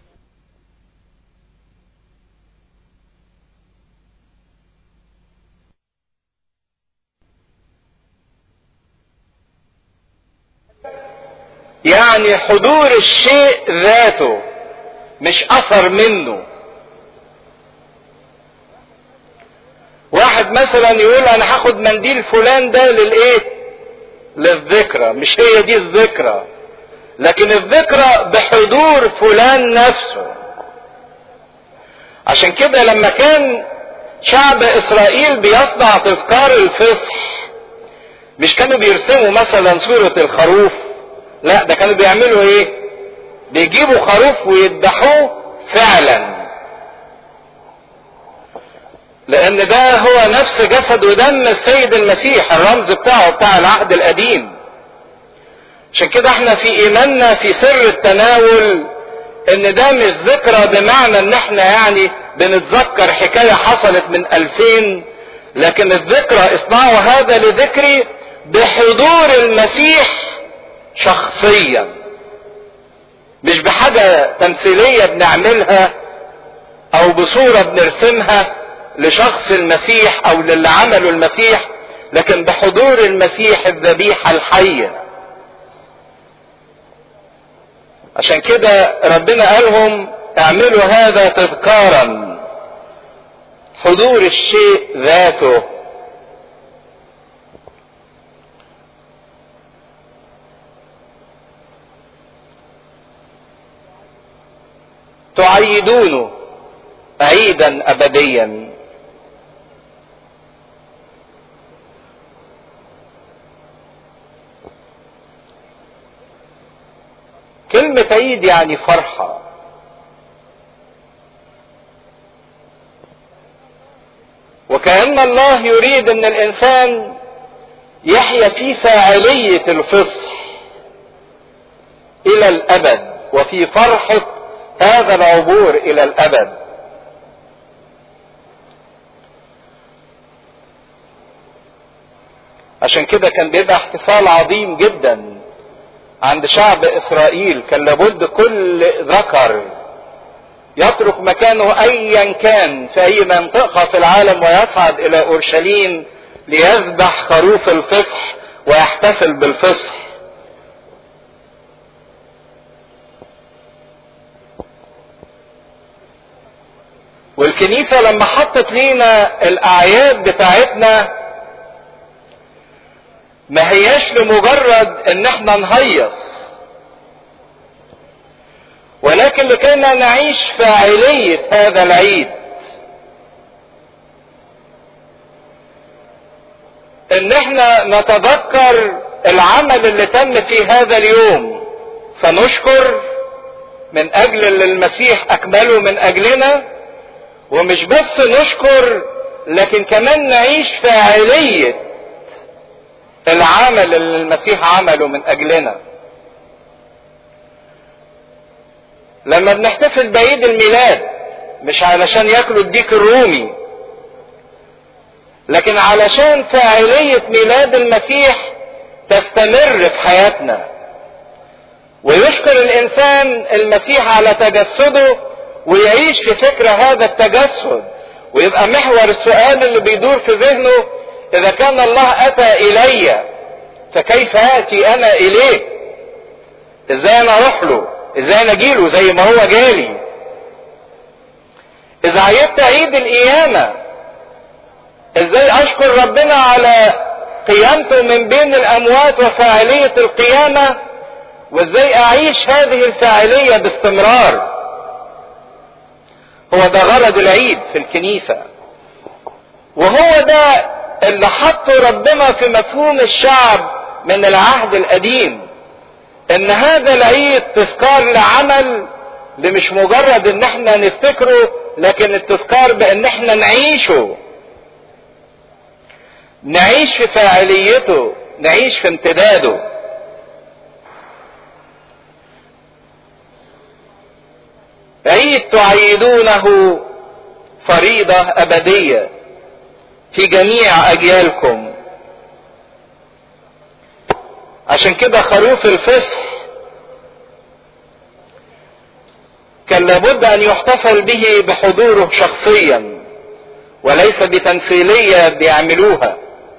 يعني حضور الشيء ذاته، مش اثر منه. واحد مثلا يقول انا هاخد منديل فلان ده للايه؟ للذكرى. مش هي دي الذكرى، لكن الذكرى بحضور فلان نفسه. عشان كده لما كان شعب اسرائيل بيصنع تذكار الفصح، مش كانوا بيرسموا مثلا صورة الخروف، لا، ده كانوا بيعملوا ايه؟ بيجيبوا خروف ويذبحوه فعلا، لان ده هو نفس جسد ودم السيد المسيح، الرمز بتاعه بتاع العهد القديم. عشان كده احنا في ايماننا في سر التناول ان ده مش ذكرى بمعنى ان احنا يعني بنتذكر حكاية حصلت من الفين، لكن الذكرى اصنعوا هذا لذكري بحضور المسيح شخصيا، مش بحاجة تمثيلية بنعملها او بصورة بنرسمها لشخص المسيح او للي عمله المسيح، لكن بحضور المسيح الذبيحة الحية. عشان كده ربنا قالهم اعملوا هذا تذكارا، حضور الشيء ذاته. تعيدونه عيدا ابديا. كلمة عيد يعني فرحة. وكأن الله يريد ان الانسان يحيا في فاعلية الفصح الى الابد، وفي فرحة هذا العبور إلى الأبد. عشان كده كان بيبقى احتفال عظيم جدا عند شعب إسرائيل. كان لابد كل ذكر يترك مكانه أيا كان في أي منطقة في العالم ويصعد إلى أورشليم ليذبح خروف الفصح ويحتفل بالفصح. والكنيسة لما حطت لينا الأعياد بتاعتنا ما هياش لمجرد ان احنا نهيص، ولكن لكينا نعيش فاعلية هذا العيد، ان احنا نتذكر العمل اللي تم في هذا اليوم فنشكر من اجل اللي المسيح اكمله من اجلنا، ومش بس نشكر لكن كمان نعيش فاعلية العمل اللي المسيح عمله من اجلنا. لما بنحتفل بعيد الميلاد مش علشان ياكلوا الديك الرومي، لكن علشان فاعلية ميلاد المسيح تستمر في حياتنا، ويشكر الانسان المسيح على تجسده ويعيش في فكر هذا التجسد، ويبقى محور السؤال اللي بيدور في ذهنه: اذا كان الله اتى الي فكيف اتي انا اليه؟ ازاي انا اروح له؟ ازاي انا اجيله زي ما هو جالي؟ اذا عيدت عيد القيامة ازاي اشكر ربنا على قيامته من بين الاموات وفاعلية القيامة، وازاي اعيش هذه الفاعلية باستمرار؟ هو ده غرض العيد في الكنيسة، وهو ده اللي حطه ربنا في مفهوم الشعب من العهد القديم، ان هذا العيد تذكار لعمل مش مجرد ان احنا نفتكره، لكن التذكار بان احنا نعيشه، نعيش في فاعليته، نعيش في امتداده. عيد تعيدونه فريضة أبدية في جميع أجيالكم. عشان كده خروف الفصح كان لابد أن يحتفل به بحضوره شخصيا وليس بتمثيلية بيعملوها.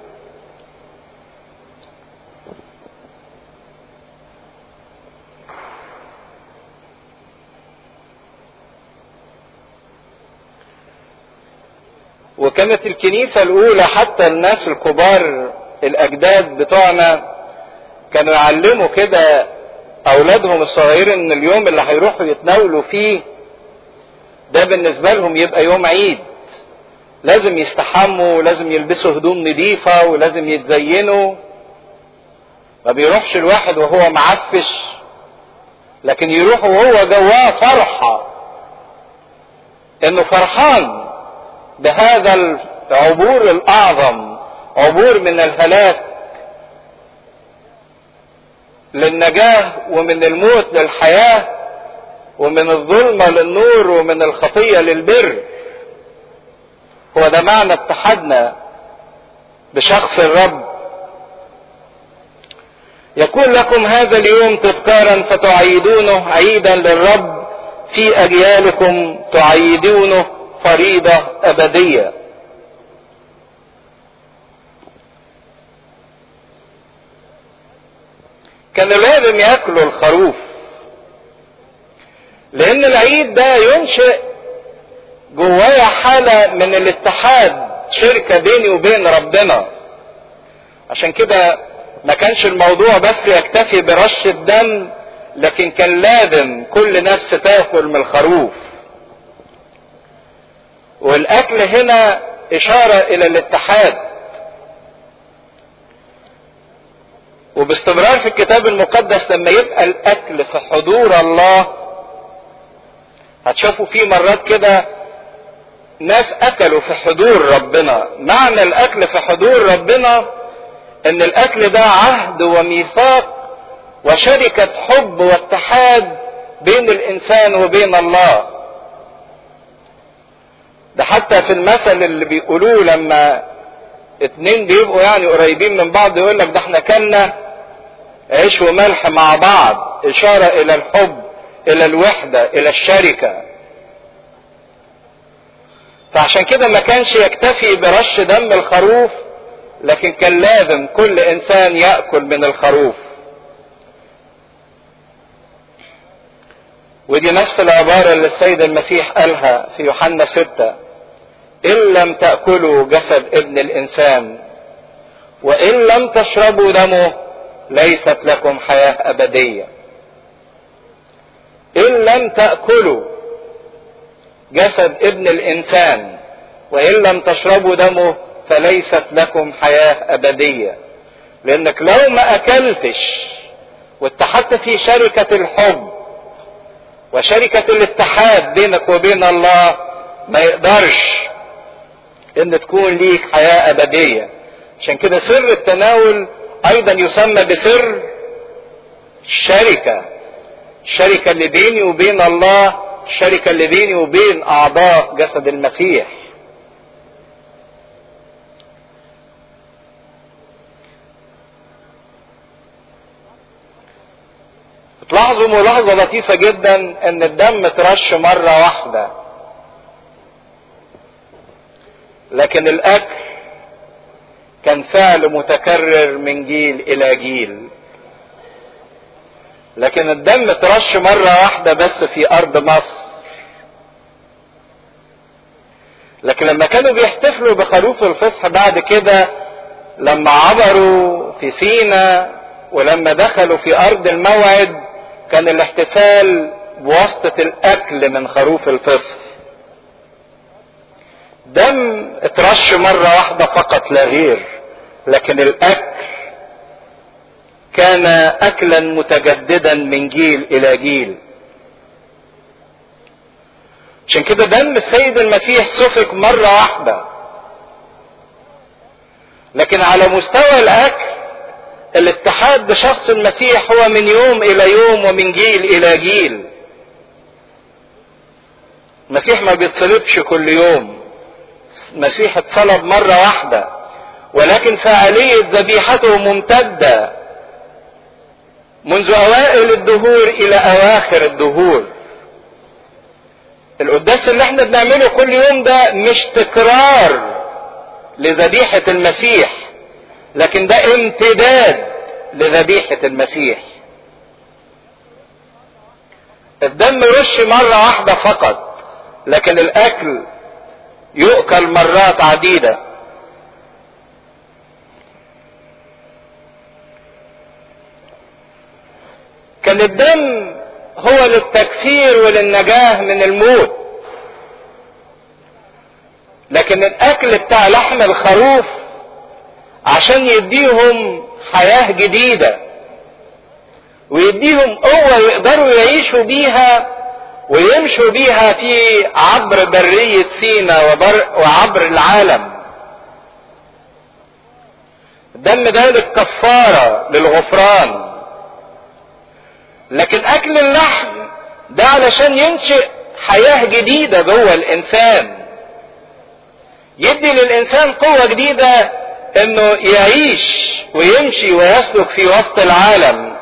وكانت الكنيسة الأولى حتى الناس الكبار الأجداد بتوعنا كانوا يعلموا كده أولادهم الصغيرين إن اليوم اللي هيروحوا يتناولوا فيه ده بالنسبة لهم يبقى يوم عيد، لازم يستحموا ولازم يلبسوا هدوم نظيفة ولازم يتزينوا. ما بيروحش الواحد وهو معفش، لكن يروح وهو جواه فرحة إنه فرحان بهذا العبور الأعظم، عبور من الهلاك للنجاة ومن الموت للحياة ومن الظلمة للنور ومن الخطية للبر. هو ده معنى اتحادنا بشخص الرب. يكون لكم هذا اليوم تذكارا فتعيدونه عيدا للرب في أجيالكم، تعيدونه فريضة أبدية. كانوا لازم يأكلوا الخروف، لأن العيد ده ينشئ جوايا حالة من الاتحاد، شركة بيني وبين ربنا. عشان كده ما كانش الموضوع بس يكتفي برش الدم، لكن كان لازم كل نفس تاكل من الخروف. والاكل هنا اشارة الى الاتحاد. وباستمرار في الكتاب المقدس لما يبقى الاكل في حضور الله هتشوفوا في مرات كده ناس اكلوا في حضور ربنا. معنى الاكل في حضور ربنا ان الاكل ده عهد وميثاق وشركة حب واتحاد بين الانسان وبين الله. ده حتى في المثل اللي بيقولوه لما اتنين بيبقوا يعني قريبين من بعض يقول لك ده احنا كنا عيش وملح مع بعض، اشارة الى الحب، الى الوحدة، الى الشركة. فعشان كده ما كانش يكتفي برش دم الخروف، لكن كان لازم كل انسان يأكل من الخروف. ودي نفس العبارة اللي السيد المسيح قالها في يوحنا ستة: إن لم تأكلوا جسد ابن الإنسان وإن لم تشربوا دمه ليست لكم حياة أبدية. إن لم تأكلوا جسد ابن الإنسان وإن لم تشربوا دمه فليست لكم حياة أبدية. لأنك لو ما أكلتش واتحدت في شركة الحب وشركة الاتحاد بينك وبين الله، ما يقدرش ان تكون ليك حياة ابدية. عشان كده سر التناول ايضا يسمى بسر الشركة، الشركة اللي بيني وبين الله، الشركة اللي بيني وبين اعضاء جسد المسيح. تلاحظوا ملاحظة لطيفة جدا ان الدم ترش مرة واحدة، لكن الاكل كان فعل متكرر من جيل الى جيل. لكن الدم ترش مرة واحدة بس في ارض مصر، لكن لما كانوا بيحتفلوا بخروف الفصح بعد كده، لما عبروا في سينا ولما دخلوا في ارض الموعد، كان الاحتفال بواسطة الاكل من خروف الفصح. دم اترش مرة واحدة فقط لا غير، لكن الاكل كان اكلا متجددا من جيل الى جيل. عشان كده دم السيد المسيح سفك مرة واحدة، لكن على مستوى الاكل الاتحاد بشخص المسيح هو من يوم الى يوم ومن جيل الى جيل. المسيح ما بيتصلبش كل يوم، المسيح اتصلب مرة واحدة، ولكن فعالية ذبيحته ممتدة منذ اوائل الدهور الى اواخر الدهور. القداس اللي احنا بنعمله كل يوم ده مش تكرار لذبيحة المسيح، لكن ده امتداد لذبيحة المسيح. الدم يرش مرة واحدة فقط، لكن الاكل يؤكل مرات عديدة. كان الدم هو للتكفير وللنجاة من الموت، لكن الاكل بتاع لحم الخروف عشان يديهم حياة جديدة ويديهم قوة يقدروا يعيشوا بيها ويمشوا بيها في عبر برية سينا وعبر العالم. الدم ده للكفارة للغفران، لكن اكل اللحم ده علشان ينشئ حياة جديدة جوه الانسان، يدي للانسان قوة جديدة انه يعيش ويمشي ويسلك في وسط العالم.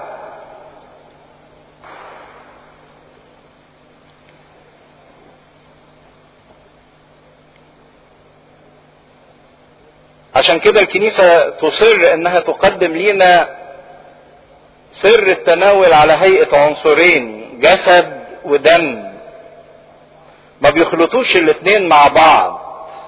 عشان كده الكنيسة تصر انها تقدم لنا سر التناول على هيئة عنصرين، جسد ودم، ما بيخلطوش الاتنين مع بعض.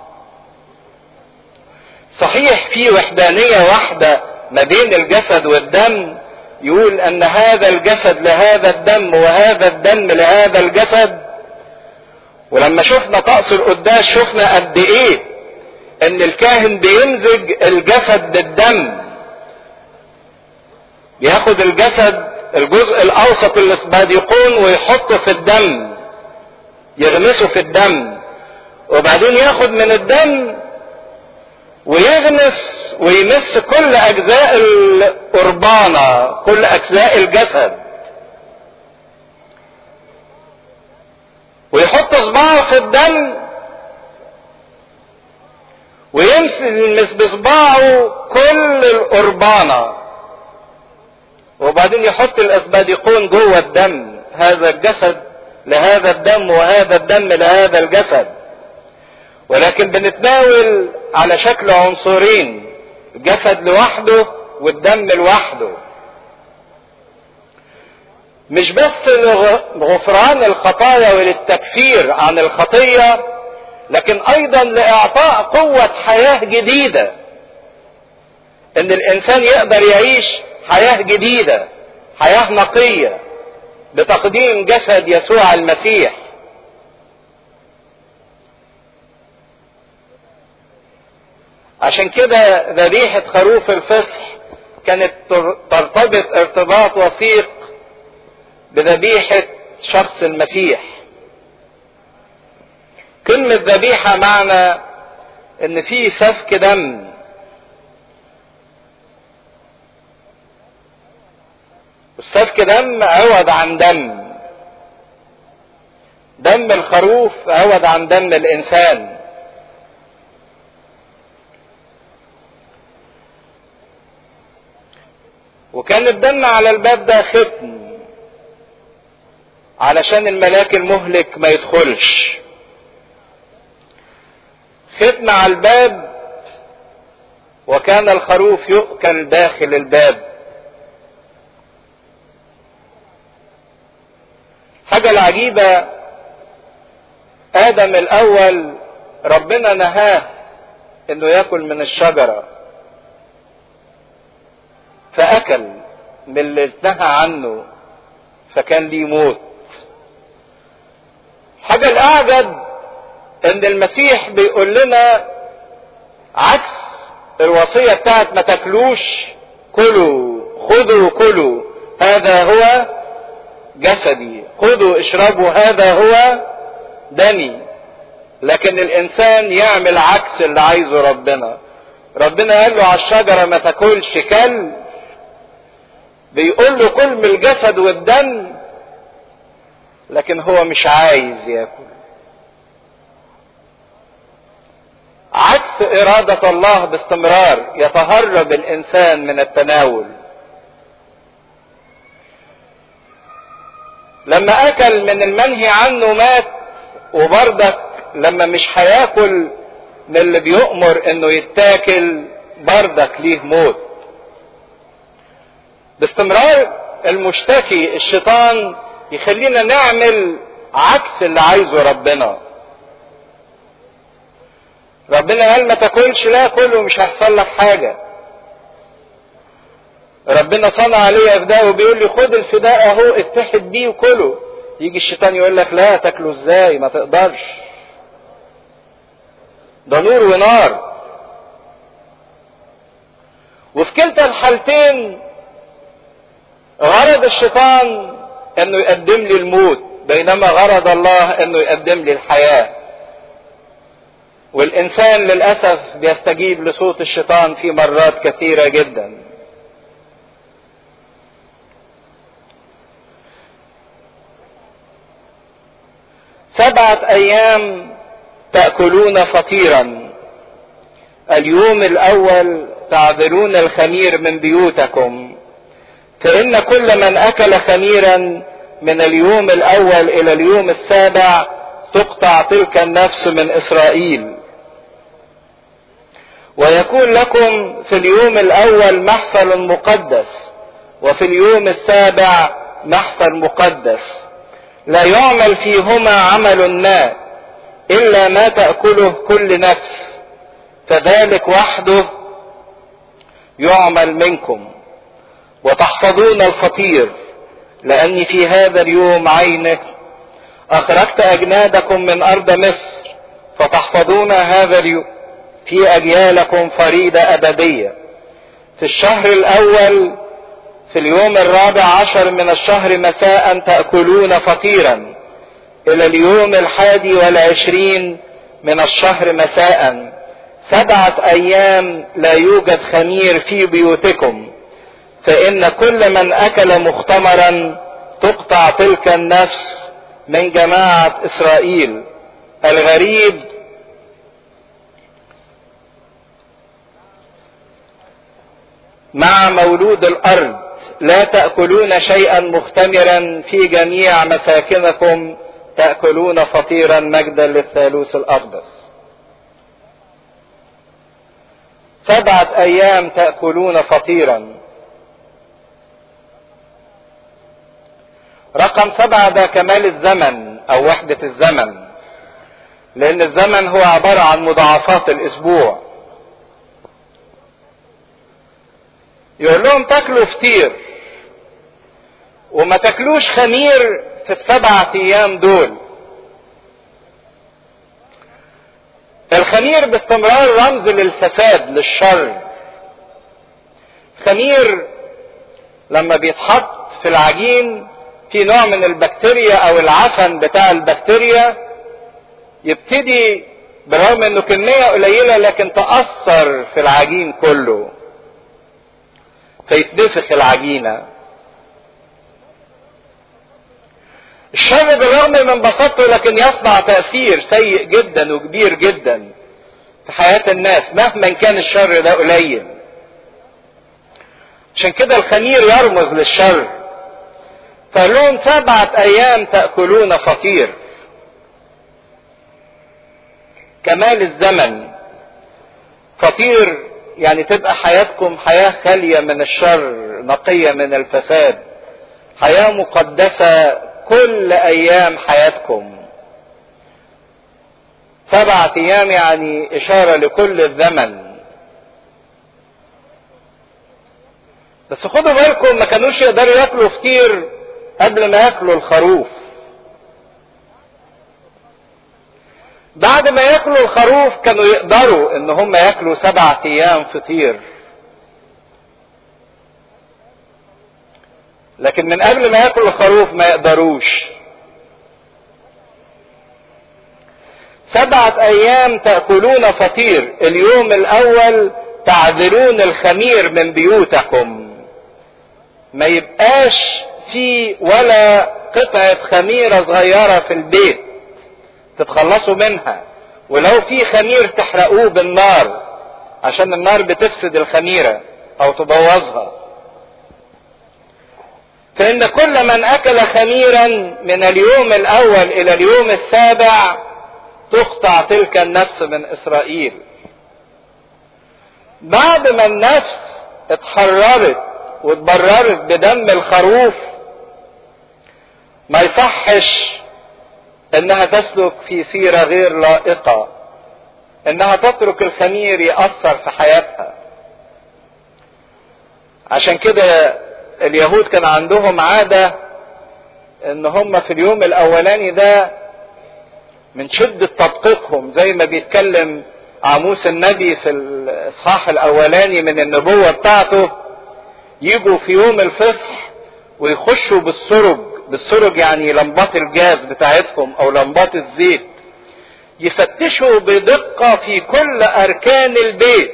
صحيح في وحدانية واحدة ما بين الجسد والدم، يقول ان هذا الجسد لهذا الدم وهذا الدم لهذا الجسد. ولما شفنا طقس القداس شفنا قد ايه ان الكاهن بيمزج الجسد بالدم، ياخد الجسد الجزء الاوسط الاسباديقون ويحطه في الدم، يغمسه في الدم، وبعدين ياخد من الدم ويغمس ويمس كل اجزاء القربانة، كل اجزاء الجسد. ويحط صباعه في الدم ويمسك بصباعه كل القربانة، وبعدين يحط الاسباديقون جوه الدم، هذا الجسد لهذا الدم وهذا الدم لهذا الجسد. ولكن بنتناول على شكل عنصرين، الجسد لوحده والدم لوحده، مش بس لغفران الخطايا وللتكفير عن الخطية، لكن ايضا لاعطاء قوة حياة جديدة، ان الانسان يقدر يعيش حياة جديدة، حياة نقية بتقديم جسد يسوع المسيح. عشان كده ذبيحة خروف الفصح كانت ترتبط ارتباط وثيق بذبيحة شخص المسيح. كلمة ذبيحة معنى ان في سفك دم، والسفك دم عوض عن دم، دم الخروف عوض عن دم الانسان. وكان الدم على الباب ده ختم علشان الملاك المهلك ما يدخلش، ختم على الباب، وكان الخروف يؤكل داخل الباب. حاجة العجيبة، آدم الأول ربنا نهاه إنه يأكل من الشجرة، فأكل من اللي اتنهى عنه، فكان ليه موت. حاجة الأعجب إن المسيح بيقول لنا عكس الوصية بتاعت ما تاكلوش، كلوا، خذوا كلوا، هذا هو جسدي، خذوا اشربوا، هذا هو دمي. لكن الانسان يعمل عكس اللي عايزه ربنا. ربنا قال له على الشجرة ما تاكلش، كل بيقول له كل من الجسد والدم، لكن هو مش عايز ياكل، عكس إرادة الله باستمرار. يتهرب الإنسان من التناول. لما أكل من المنهي عنه مات، وبرضك لما مش هياكل من اللي بيؤمر إنه يتاكل برضك ليه موت. باستمرار المشتكي الشيطان يخلينا نعمل عكس اللي عايزه ربنا. ربنا قال ما تاكلش، لا كل ومش هيحصل لك حاجه. ربنا صنع ليا فداء وبيقول لي خد الفداء اهو اتحد بيه وكله. يجي الشيطان يقول لك لا تاكله ازاي، ما تقدرش، ده نور ونار. وفي كلتا الحالتين غرض الشيطان انه يقدم لي الموت، بينما غرض الله انه يقدم لي الحياه. والإنسان للأسف بيستجيب لصوت الشيطان في مرات كثيرة جدا. سبعة أيام تأكلون فطيرا، اليوم الأول تعذرون الخمير من بيوتكم، فإن كل من أكل خميرا من اليوم الأول إلى اليوم السابع تقطع تلك النفس من إسرائيل. ويكون لكم في اليوم الأول محفل مقدس، وفي اليوم السابع محفل مقدس، لا يعمل فيهما عمل ما إلا ما تأكله كل نفس، فذلك وحده يعمل منكم. وتحفظون الفطير، لأني في هذا اليوم عينه أخرجت أجنادكم من أرض مصر، فتحفظون هذا اليوم في أجيالكم فريدة أبدية. في الشهر الأول في اليوم الرابع عشر من الشهر مساء تأكلون فطيرا إلى اليوم الحادي والعشرين من الشهر مساء. سبعة أيام لا يوجد خمير في بيوتكم، فإن كل من أكل مختمرا تقطع تلك النفس من جماعة إسرائيل الغريب مع مولود الأرض لا تأكلون شيئا مختمرا في جميع مساكنكم تأكلون فطيرا مجدا للثالوث الأقدس. سبعة أيام تأكلون فطيرا. رقم سبعة ده كمال الزمن أو وحدة الزمن، لأن الزمن هو عبارة عن مضاعفات الأسبوع. يقول لهم تاكلوا فطير وما تاكلوش خمير في السبعة أيام دول. الخمير باستمرار رمز للفساد للشر. خمير لما بيتحط في العجين في نوع من البكتيريا او العفن بتاع البكتيريا يبتدي بالرغم انه كمية قليلة لكن تأثر في العجين كله فيتنفخ العجينة. الشر بالرغم من بساطته لكن يصنع تأثير سيء جدا وكبير جدا في حياة الناس مهما كان الشر ده قليل. عشان كده الخمير يرمز للشر. فقال لهم سبعة ايام تأكلون فطير. كمال الزمن. فطير يعني تبقى حياتكم حياة خالية من الشر نقية من الفساد، حياة مقدسة كل ايام حياتكم. سبعة ايام يعني اشارة لكل الزمن. بس خدوا بالكم ما كانوش يقدروا ياكلوا فطير قبل ما ياكلوا الخروف. بعد ما ياكلوا الخروف كانوا يقدروا ان هم ياكلوا سبعة ايام فطير، لكن من قبل ما ياكلوا الخروف ما يقدروش. سبعة ايام تأكلون فطير. اليوم الاول تعذرون الخمير من بيوتكم. ما يبقاش في ولا قطعة خميرة صغيرة في البيت تتخلصوا منها، ولو في خمير تحرقوه بالنار عشان النار بتفسد الخميرة او تبوظها. فإن كل من أكل خميرا من اليوم الأول إلى اليوم السابع تقطع تلك النفس من إسرائيل. بعد ما النفس اتحررت واتبررت بدم الخروف ما يصحش انها تسلك في سيرة غير لائقة، انها تترك الخمير يأثر في حياتها. عشان كده اليهود كان عندهم عادة ان هم في اليوم الاولاني ده من شدة تدقيقهم زي ما بيتكلم عاموس النبي في الاصحاح الاولاني من النبوة بتاعته، يجوا في يوم الفصح ويخشوا بالسرج. بالسرج يعني لمبات الجاز بتاعتهم او لمبات الزيت، يفتشوا بدقة في كل اركان البيت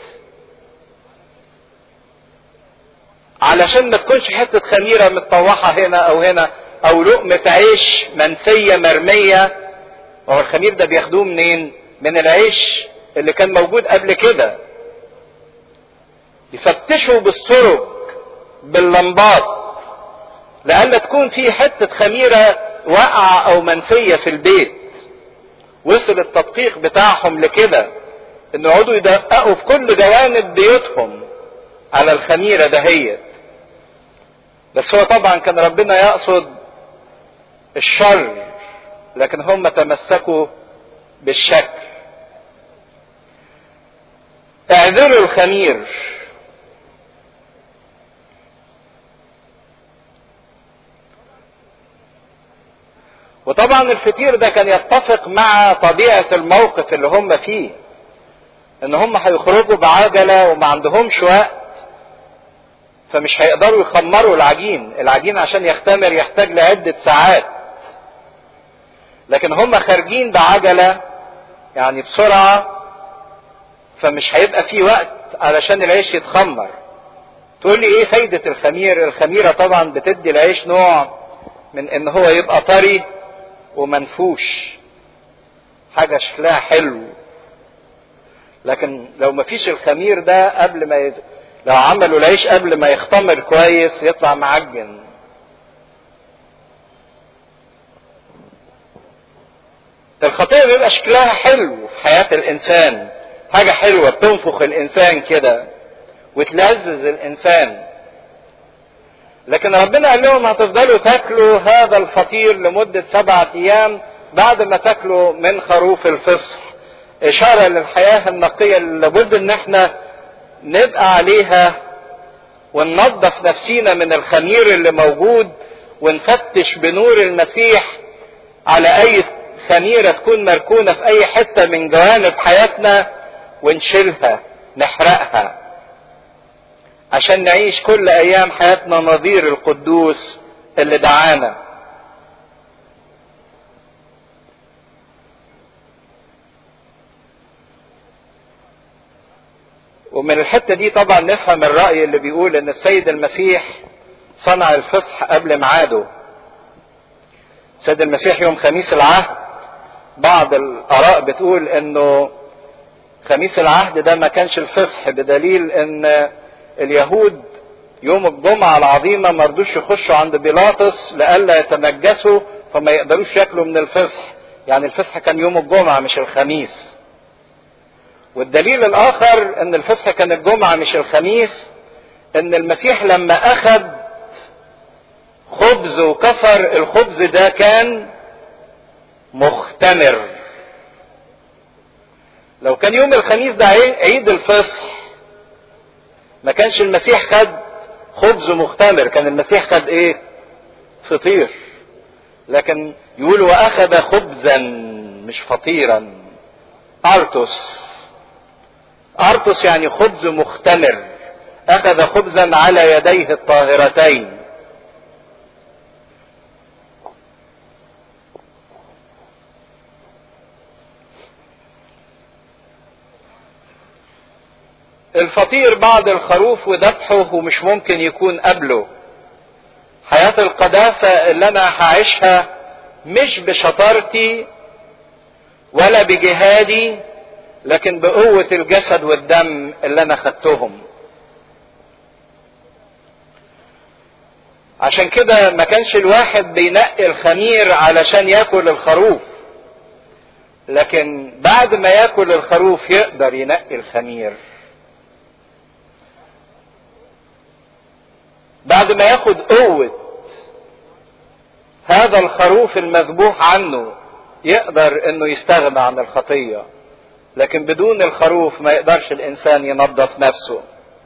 علشان ما تكونش حتة خميرة متطوحة هنا او هنا او لقمة عيش منسية مرمية. هو الخمير ده بياخدوه منين؟ من العيش اللي كان موجود قبل كده. يفتشوا بالسرج باللمبات لألا تكون في حتة خميرة واقعة او منسية في البيت. وصل التدقيق بتاعهم لكده ان يقعدوا يدققوا في كل جوانب بيوتهم على الخميرة دهيت. بس هو طبعا كان ربنا يقصد الشر، لكن هم تمسكوا بالشكل. اعذروا الخمير. وطبعا الفطير ده كان يتفق مع طبيعة الموقف اللي هم فيه، ان هم هيخرجوا بعجلة وما عندهمش وقت، فمش هيقدروا يخمروا العجين. العجين عشان يختمر يحتاج لعدة ساعات، لكن هم خارجين بعجلة يعني بسرعة، فمش هيبقى فيه وقت علشان العيش يتخمر. تقول لي ايه فايدة الخمير؟ الخميرة طبعا بتدي العيش نوع من ان هو يبقى طري ومنفوش، حاجة شكلها حلو. لكن لو مفيش الخمير ده قبل ما يد... لو عملوا العيش قبل ما يختمر كويس يطلع معجن. الخطيئة بيبقى شكلها حلو في حياة الإنسان، حاجة حلوة بتنفخ الإنسان كده وتلذذ الإنسان. لكن ربنا قال لهم هتفضلوا تاكلوا هذا الفطير لمدة سبعة أيام بعد ما تاكلوا من خروف الفصح، إشارة للحياة النقية اللي لابد إن احنا نبقى عليها وننظف نفسينا من الخمير اللي موجود، ونفتش بنور المسيح على أي خميرة تكون مركونة في أي حتة من جوانب حياتنا ونشيلها نحرقها، عشان نعيش كل أيام حياتنا نظير القدوس اللي دعانا. ومن الحتة دي طبعا نفهم الرأي اللي بيقول ان السيد المسيح صنع الفصح قبل ميعاده. السيد المسيح يوم خميس العهد، بعض الآراء بتقول انه خميس العهد ده ما كانش الفصح، بدليل ان اليهود يوم الجمعة العظيمة ما رضوش يخشوا عند بيلاطس لئلا يتنجسوا فما يقدروش ياكلوا من الفصح، يعني الفصح كان يوم الجمعة مش الخميس. والدليل الآخر ان الفصح كان الجمعة مش الخميس، ان المسيح لما اخذ خبز وكسر الخبز ده كان مختمر. لو كان يوم الخميس ده عيد الفصح ما كانش المسيح خد خبز مختمر، كان المسيح خد ايه؟ فطير. لكن يقول واخذ خبزا مش فطيرا، ارتوس. ارتوس يعني خبز مختمر، اخذ خبزا على يديه الطاهرتين. الفطير بعد الخروف وذبحه ومش ممكن يكون قبله. حياة القداسة اللي انا هعيشها مش بشطارتي ولا بجهادي، لكن بقوة الجسد والدم اللي انا خدتهم. عشان كده ما كانش الواحد بينقي الخمير علشان ياكل الخروف، لكن بعد ما ياكل الخروف يقدر ينقي الخمير. بعد ما ياخد قوة هذا الخروف المذبوح عنه يقدر انه يستغنى عن الخطية، لكن بدون الخروف ما يقدرش الانسان ينظف نفسه.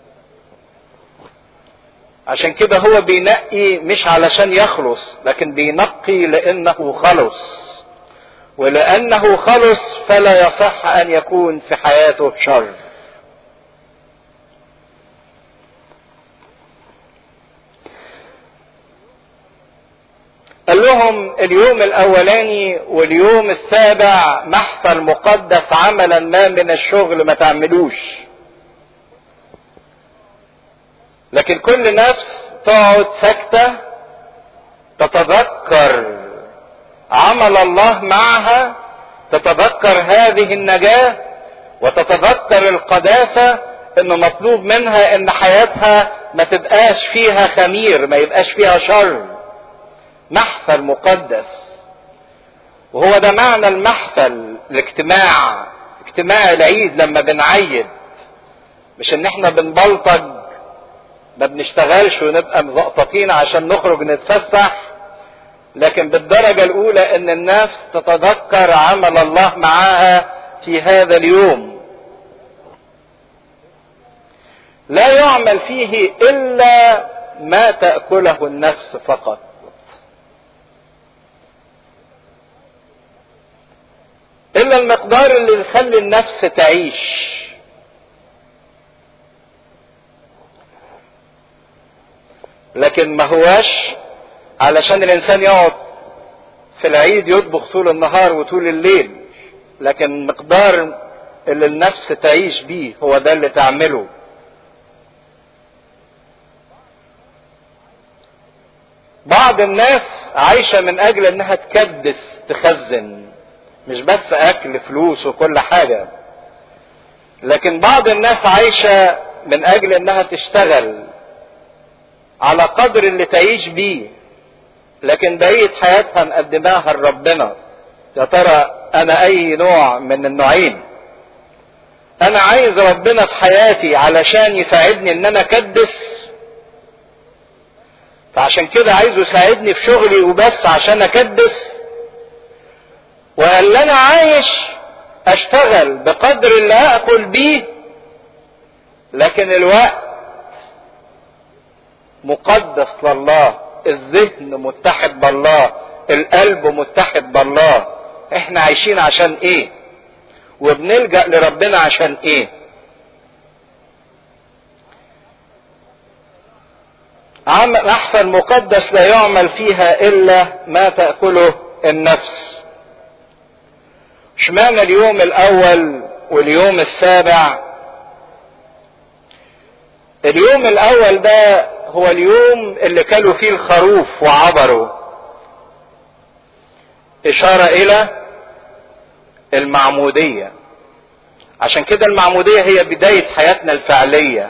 عشان كده هو بينقي مش علشان يخلص، لكن بينقي لانه خلص، ولانه خلص فلا يصح ان يكون في حياته شر. قال لهم اليوم الاولاني واليوم السابع محفل مقدس، عملا ما من الشغل ما تعملوش، لكن كل نفس تقعد ساكتة تتذكر عمل الله معها، تتذكر هذه النجاة وتتذكر القداسة، انه مطلوب منها ان حياتها ما تبقاش فيها خمير، ما يبقاش فيها شر. محفل مقدس، وهو ده معنى المحفل، الاجتماع، اجتماع العيد لما بنعيد، مش ان احنا بنبلطج ما بنشتغلش ونبقى مزقططين عشان نخرج نتفسح، لكن بالدرجة الاولى ان النفس تتذكر عمل الله معاها في هذا اليوم. لا يعمل فيه الا ما تأكله النفس فقط. الا المقدار اللي يخلي النفس تعيش. لكن ما هواش علشان الانسان يقعد في العيد يطبخ طول النهار وطول الليل، لكن مقدار اللي النفس تعيش بيه هو ده اللي تعمله. بعض الناس عايشة من اجل انها تكدس تخزن، مش بس اكل فلوس وكل حاجة، لكن بعض الناس عايشة من اجل انها تشتغل على قدر اللي تعيش بيه، لكن بقية حياتها مقدماها لربنا. يا ترى انا اي نوع من النوعين؟ انا عايز ربنا في حياتي علشان يساعدني ان انا اكدس، فعشان كده عايزه يساعدني في شغلي وبس عشان اكدس، وقال انا عايش اشتغل بقدر اللي اكل بيه، لكن الوقت مقدس لله، الذهن متحد بالله، القلب متحد بالله. احنا عايشين عشان ايه؟ وبنلجأ لربنا عشان ايه؟ محفى المقدس لا يعمل فيها الا ما تأكله النفس. اشمعنى اليوم الاول واليوم السابع؟ اليوم الاول ده هو اليوم اللي كلوا فيه الخروف وعبروا، اشارة الى المعمودية. عشان كده المعمودية هي بداية حياتنا الفعلية،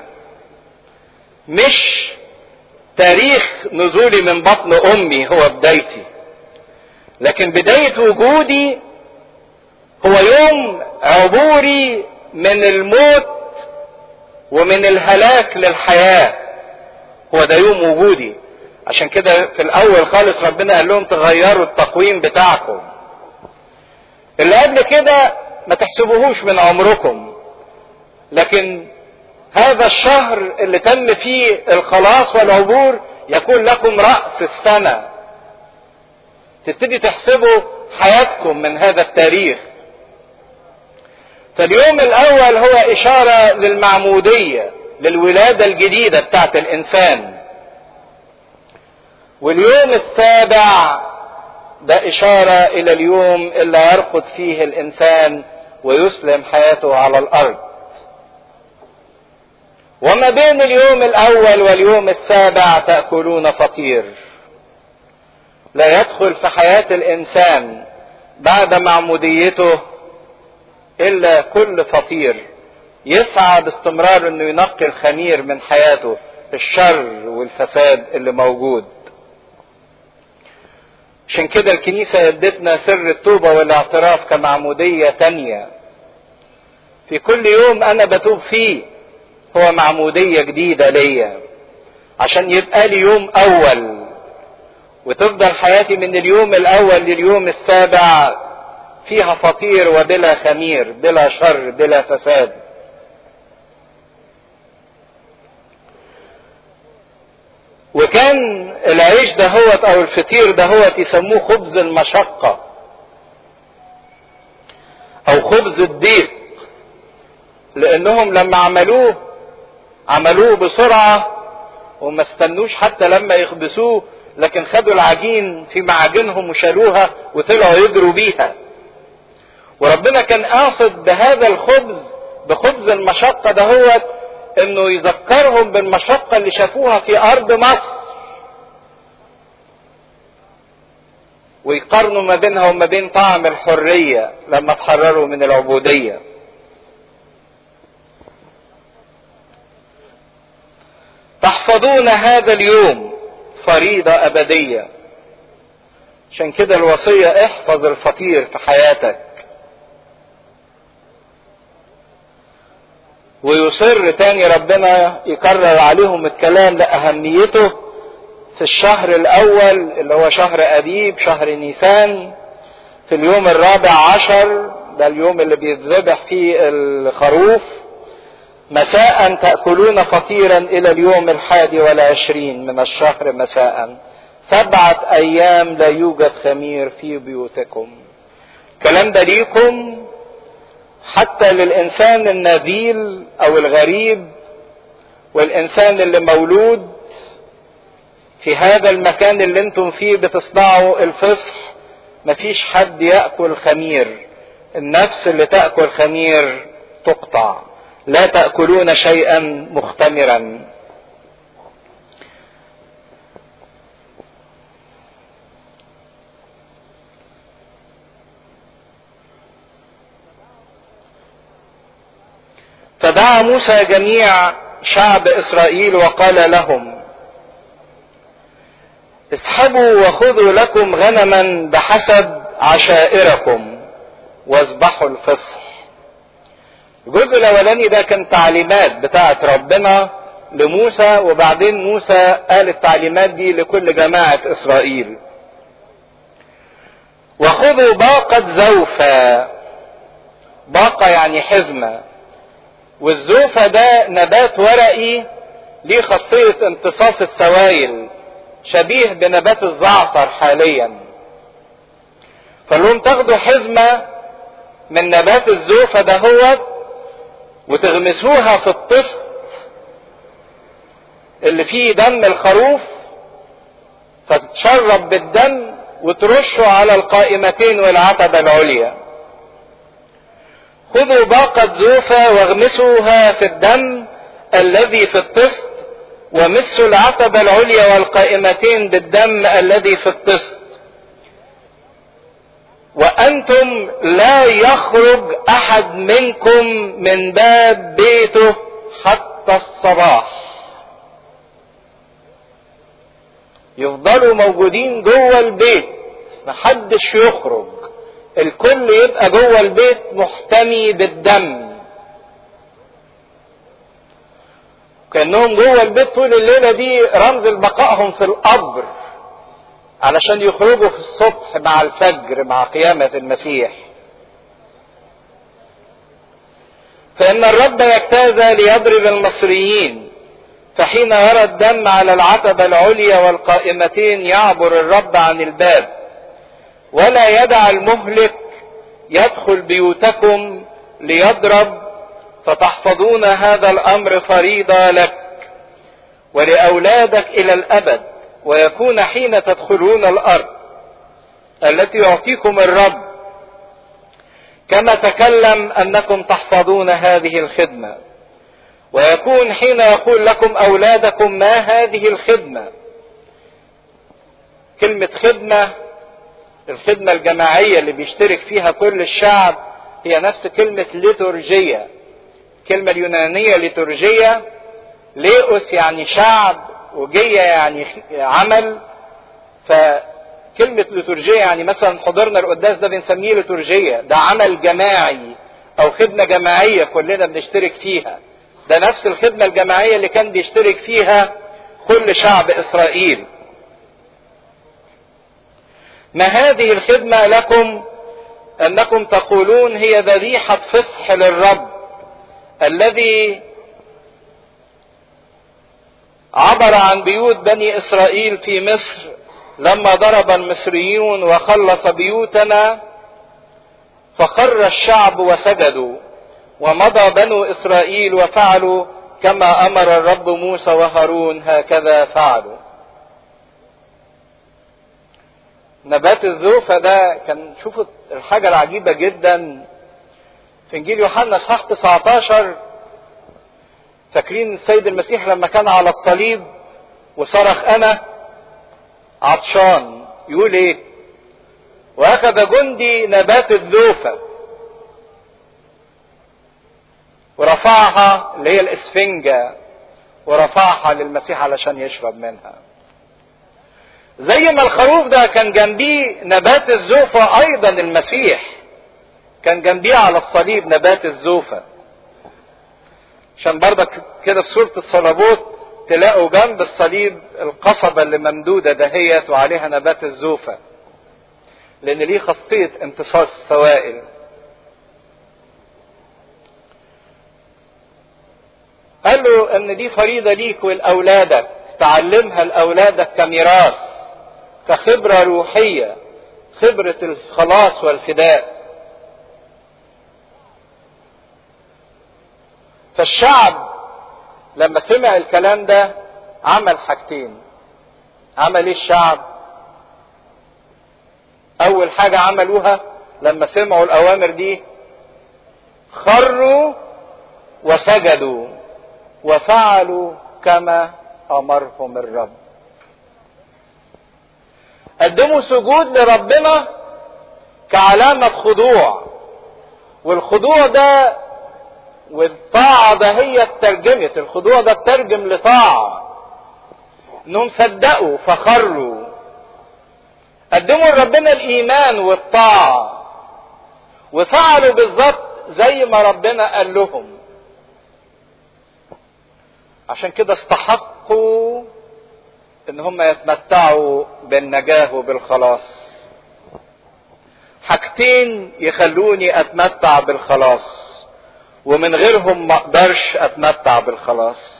مش تاريخ نزولي من بطن امي هو بدايتي، لكن بداية وجودي هو يوم عبوري من الموت ومن الهلاك للحياة، هو ده يوم وجودي. عشان كده في الاول خالص ربنا قال لهم تغيروا التقويم بتاعكم، اللي قبل كده ما تحسبوهوش من عمركم، لكن هذا الشهر اللي تم فيه الخلاص والعبور يكون لكم رأس السنة، تبتدي تحسبوا حياتكم من هذا التاريخ. فاليوم الاول هو اشارة للمعمودية، للولادة الجديدة بتاعت الانسان. واليوم السابع ده اشارة الى اليوم اللي يرقد فيه الانسان ويسلم حياته على الارض. وما بين اليوم الاول واليوم السابع تأكلون فطير. لا يدخل في حياة الانسان بعد معموديته الا كل فطير يسعى باستمرار انه ينقي الخمير من حياته، الشر والفساد اللي موجود. عشان كده الكنيسة ادتنا سر التوبة والاعتراف كمعمودية تانية. في كل يوم انا بتوب فيه هو معمودية جديدة ليا، عشان يبقى لي يوم اول، وتفضل حياتي من اليوم الاول لليوم السابع فيها فطير وبلا خمير، بلا شر، بلا فساد. وكان العيش دهوت او الفطير دهوت يسموه خبز المشقة او خبز الضيق، لانهم لما عملوه عملوه بسرعة وما استنوش حتى لما يخبزوه، لكن خدوا العجين في معاجنهم وشالوها وطلعوا يجروا بيها. وربنا كان قاصد بهذا الخبز بخبز المشقة دهوت انه يذكرهم بالمشقة اللي شافوها في ارض مصر، ويقارنوا ما بينها وما بين طعم الحرية لما تحرروا من العبودية. تحفظون هذا اليوم فريضة ابدية. عشان كده الوصية احفظ الفطير في حياتك. ويصر تاني ربنا يكرر عليهم الكلام لأهميته في الشهر الاول اللي هو شهر ابيب، شهر نيسان، في اليوم الرابع عشر، ده اليوم اللي بيتذبح فيه الخروف. مساء تأكلون فطيرا الى اليوم الحادي والعشرين من الشهر مساء، سبعة ايام لا يوجد خمير في بيوتكم. الكلام ده ليكم حتى للإنسان النذيل أو الغريب والإنسان اللي مولود في هذا المكان اللي انتم فيه بتصنعوا الفصح. مفيش حد يأكل خمير، النفس اللي تأكل خمير تقطع. لا تأكلون شيئا مختمرا. فدعا موسى جميع شعب إسرائيل وقال لهم: اسحبوا وخذوا لكم غنما بحسب عشائركم واذبحوا الفصح. الجزء الاولاني ده كان تعليمات بتاعت ربنا لموسى، وبعدين موسى قال التعليمات دي لكل جماعة اسرائيل. وخذوا باقة زوفة. باقة يعني حزمة، والزوفة ده نبات ورقي ليه خاصية امتصاص السوائل، شبيه بنبات الزعتر حاليا. فلهم تاخدوا حزمة من نبات الزوفة ده هو وتغمسوها في الطست اللي فيه دم الخروف، فتتشرب بالدم وترشوا على القائمتين والعتبة العليا. خذوا باقة زوفة واغمسوها في الدم الذي في الطست، ومسوا العتبة العليا والقائمتين بالدم الذي في الطست. وأنتم لا يخرج أحد منكم من باب بيته حتى الصباح. يفضلوا موجودين جوه البيت، محدش يخرج، الكل يبقى جوه البيت محتمي بالدم. كأنهم جوه البيت طول الليلة دي رمز لبقائهم في القبر، علشان يخرجوا في الصبح مع الفجر مع قيامة المسيح. فإن الرب يجتاز ليضرب المصريين، فحين يرى الدم على العتبة العليا والقائمتين يعبر الرب عن الباب، ولا يدع المهلك يدخل بيوتكم ليضرب، فتحفظون هذا الأمر فريضة لك ولأولادك إلى الأبد، ويكون حين تدخلون الأرض التي يعطيكم الرب كما تكلم أنكم تحفظون هذه الخدمة. ويكون حين يقول لكم أولادكم ما هذه الخدمة. كلمة خدمة، الخدمة الجماعية اللي بيشترك فيها كل الشعب، هي نفس كلمة ليتورجية. الكلمة اليونانية ليتورجية، ليئوس يعني شعب، وجية يعني عمل. فكلمة ليتورجية يعني مثلا حضورنا القداس ده بنسميه ليتورجية، ده عمل جماعي أو خدمة جماعية كلنا بنشترك فيها. ده نفس الخدمة الجماعية اللي كان بيشترك فيها كل شعب إسرائيل. ما هذه الخدمة لكم أنكم تقولون هي ذبيحة فصح للرب الذي عبر عن بيوت بني إسرائيل في مصر لما ضرب المصريون وخلص بيوتنا، فخر الشعب وسجدوا، ومضى بنو إسرائيل وفعلوا كما أمر الرب موسى وهارون، هكذا فعلوا. نبات الزوفة ده كان، شوفوا الحاجة العجيبة جدا في إنجيل يوحنا اصحاح تسعة عشر. فاكرين السيد المسيح لما كان على الصليب وصرخ أنا عطشان، يقول إيه؟ وأخذ جندي نبات الزوفة ورفعها، اللي هي الإسفنجة، ورفعها للمسيح علشان يشرب منها. زي ما الخروف ده كان جنبيه نبات الزوفة، أيضا المسيح كان جنبيه على الصليب نبات الزوفة. عشان برضك كده في سورة الصليبوت تلاقوا جنب الصليب القصبة اللي ممدودة دهيت وعليها نبات الزوفة، لأن ليه خاصية امتصاص السوائل. قال له ان دي فريضة ليك ولأولادك، تعلمها لأولادك كميراث، كخبرة روحية، خبرة الخلاص والفداء. فالشعب لما سمع الكلام ده عمل حاجتين. عمل ايه الشعب؟ اول حاجة عملوها لما سمعوا الاوامر دي، خروا وسجدوا وفعلوا كما امرهم الرب. قدموا سجود لربنا كعلامة خضوع، والخضوع ده والطاعة ده هي اترجمت، الخضوع ده اترجم لطاعة، انهم صدقوا فخروا، قدموا لربنا الايمان والطاعة وفعلوا بالظبط زي ما ربنا قال لهم. عشان كده استحقوا ان هم يتمتعوا بالنجاة وبالخلاص. حاجتين يخلوني اتمتع بالخلاص ومن غيرهم ما اقدرش اتمتع بالخلاص: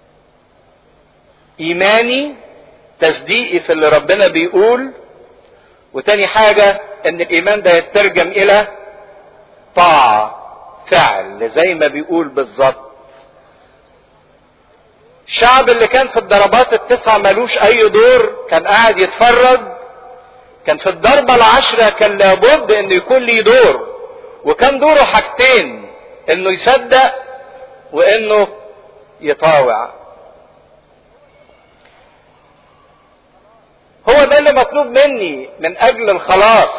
ايماني، تصديقي في اللي ربنا بيقول، وتاني حاجة ان الايمان ده يترجم الى طاعة، فعل زي ما بيقول بالظبط. الشعب اللي كان في الضربات التسعة ملوش اي دور، كان قاعد يتفرج، كان في الضربة العشرة كان لابد انه يكون ليه دور، وكان دوره حاجتين: انه يصدق وانه يطاوع. هو ده اللي مطلوب مني من اجل الخلاص،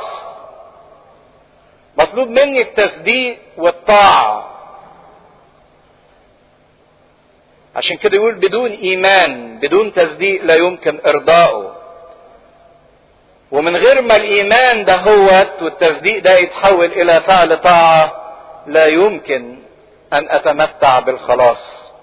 مطلوب مني التصديق والطاعة. عشان كده يقول بدون ايمان بدون تصديق لا يمكن ارضائه. ومن غير ما الايمان ده هو والتصديق ده يتحول الى فعل طاعة لا يمكن ان اتمتع بالخلاص.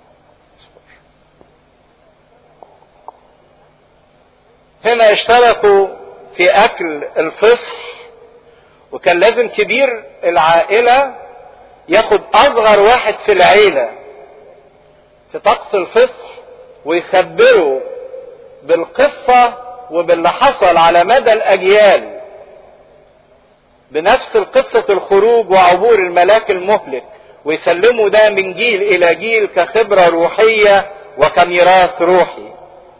هنا اشتركوا في اكل الفصح، وكان لازم كبير العائلة ياخد اصغر واحد في العيلة في طقس الفصح ويخبره بالقصة وباللي حصل على مدى الاجيال، بنفس القصة الخروج وعبور الملاك المهلك، ويسلموا ده من جيل الى جيل كخبرة روحية وكميراث روحي.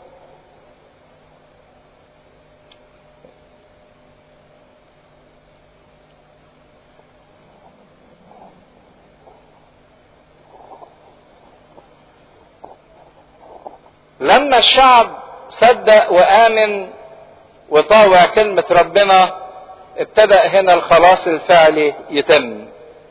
لما الشعب صدق وآمن وطاوع كلمة ربنا ابتدأ هنا الخلاص الفعلي يتم.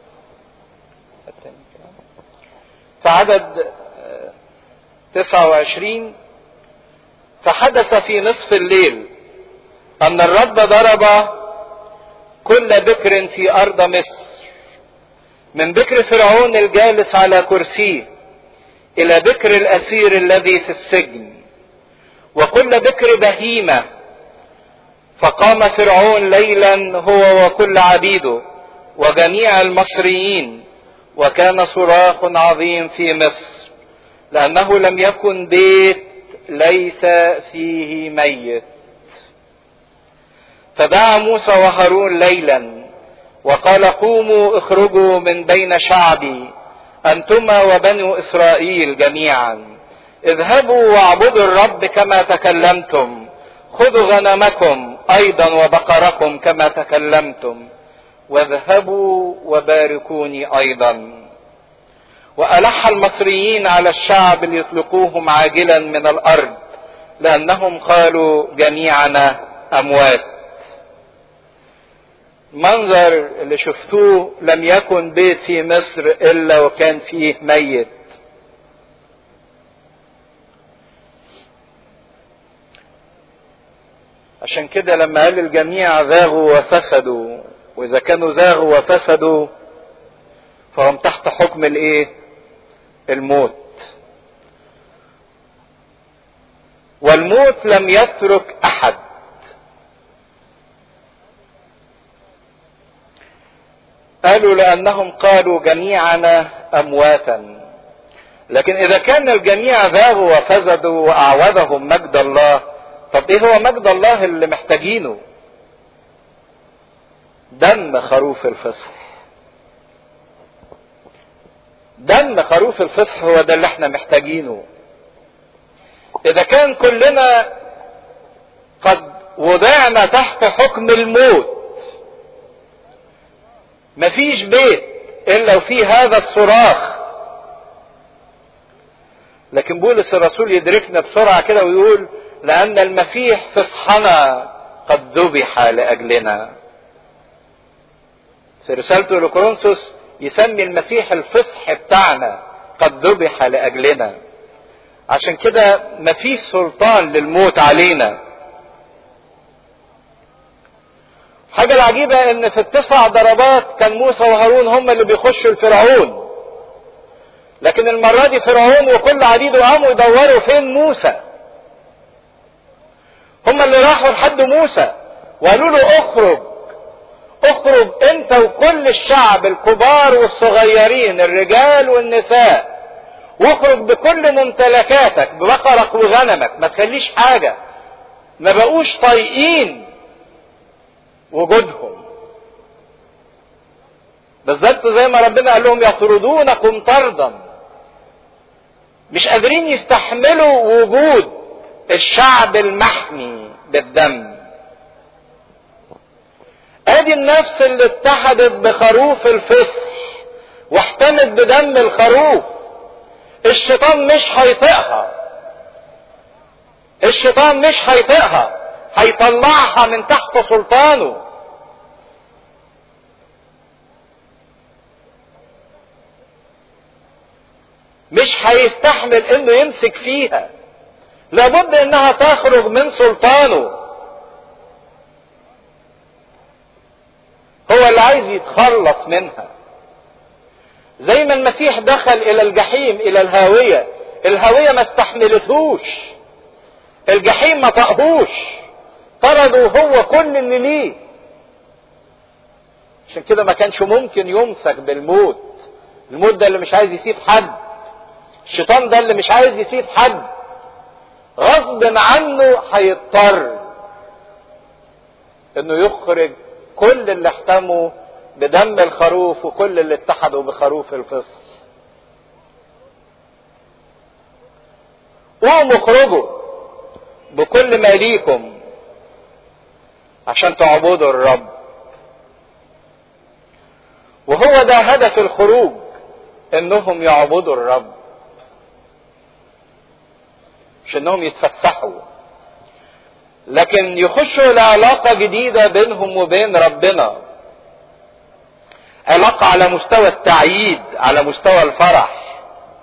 في عدد تسعة وعشرين: فحدث في نصف الليل أن الرب ضرب كل بكر في أرض مصر، من بكر فرعون الجالس على كرسيه إلى بكر الأسير الذي في السجن، وكل بكر بهيمة. فقام فرعون ليلا هو وكل عبيده وجميع المصريين، وكان صراخ عظيم في مصر، لأنه لم يكن بيت ليس فيه ميت. فدعا موسى وهارون ليلا وقال: قوموا اخرجوا من بين شعبي أنتما وبنو إسرائيل جميعا، اذهبوا واعبدوا الرب كما تكلمتم، خذوا غنمكم أيضا وبقركم كما تكلمتم، واذهبوا وباركوني أيضا. وألح المصريين على الشعب ليطلقوهم عاجلا من الأرض، لأنهم قالوا جميعنا أموات. منظر اللي شفتوه، لم يكن بيت في مصر إلا وكان فيه ميت. عشان كده لما قال الجميع زاغوا وفسدوا، وإذا كانوا زاغوا وفسدوا فهم تحت حكم الايه؟ الموت. والموت لم يترك أحد. قالوا لأنهم قالوا جميعنا أمواتا. لكن إذا كان الجميع زاغوا وفسدوا وأعوذهم مجد الله، طب إيه هو مجد الله اللي محتاجينه؟ دم خروف الفصح. دم خروف الفصح هو ده اللي احنا محتاجينه. إذا كان كلنا قد وضعنا تحت حكم الموت، مفيش بيت الا وفيه هذا الصراخ. لكن بولس الرسول يدركنا بسرعة كده ويقول: لأن المسيح فصحنا قد ذبح لأجلنا. في رسالته لكورنثوس يسمي المسيح الفصح بتاعنا قد ذبح لأجلنا. عشان كده مفيش سلطان للموت علينا. حاجة العجيبة ان في التسع ضربات كان موسى وهارون هم اللي بيخشوا الفرعون، لكن المرة دي فرعون وكل عبيده قاموا يدوروا فين موسى. هم اللي راحوا لحد موسى وقالوا له اخرج اخرج انت وكل الشعب الكبار والصغيرين الرجال والنساء، واخرج بكل ممتلكاتك ببقرك وغنمك، ما تخليش حاجة. ما بقوش طايقين وجودهم، بالظبط زي ما ربنا قال لهم يطردونكم طردا. مش قادرين يستحملوا وجود الشعب المحمي بالدم. ادي النفس اللي اتحدت بخروف الفصح واحتمت بدم الخروف. الشيطان مش هيطيقها، الشيطان مش هيطيقها، هيطلعها من تحت سلطانه. مش هيستحمل انه يمسك فيها، لابد انها تخرج من سلطانه. هو اللي عايز يتخلص منها. زي ما المسيح دخل الى الجحيم، الى الهاوية، الهاوية ما استحملتهوش، الجحيم ما طقهوش، طرده هو كل اللي ليه. عشان كده ما كانش ممكن يمسك بالموت. الموت ده اللي مش عايز يسيب حد، الشيطان ده اللي مش عايز يسيب حد، غصب عنه هيضطر انه يخرج كل اللي احتموا بدم الخروف وكل اللي اتحدوا بخروف الفصل. قوموا اخرجوا بكل ما ليكم عشان تعبدوا الرب. وهو ده هدف الخروج، انهم يعبدوا الرب، مش انهم يتفسحوا، لكن يخشوا لعلاقة جديدة بينهم وبين ربنا، علاقة على مستوى التعييد، على مستوى الفرح.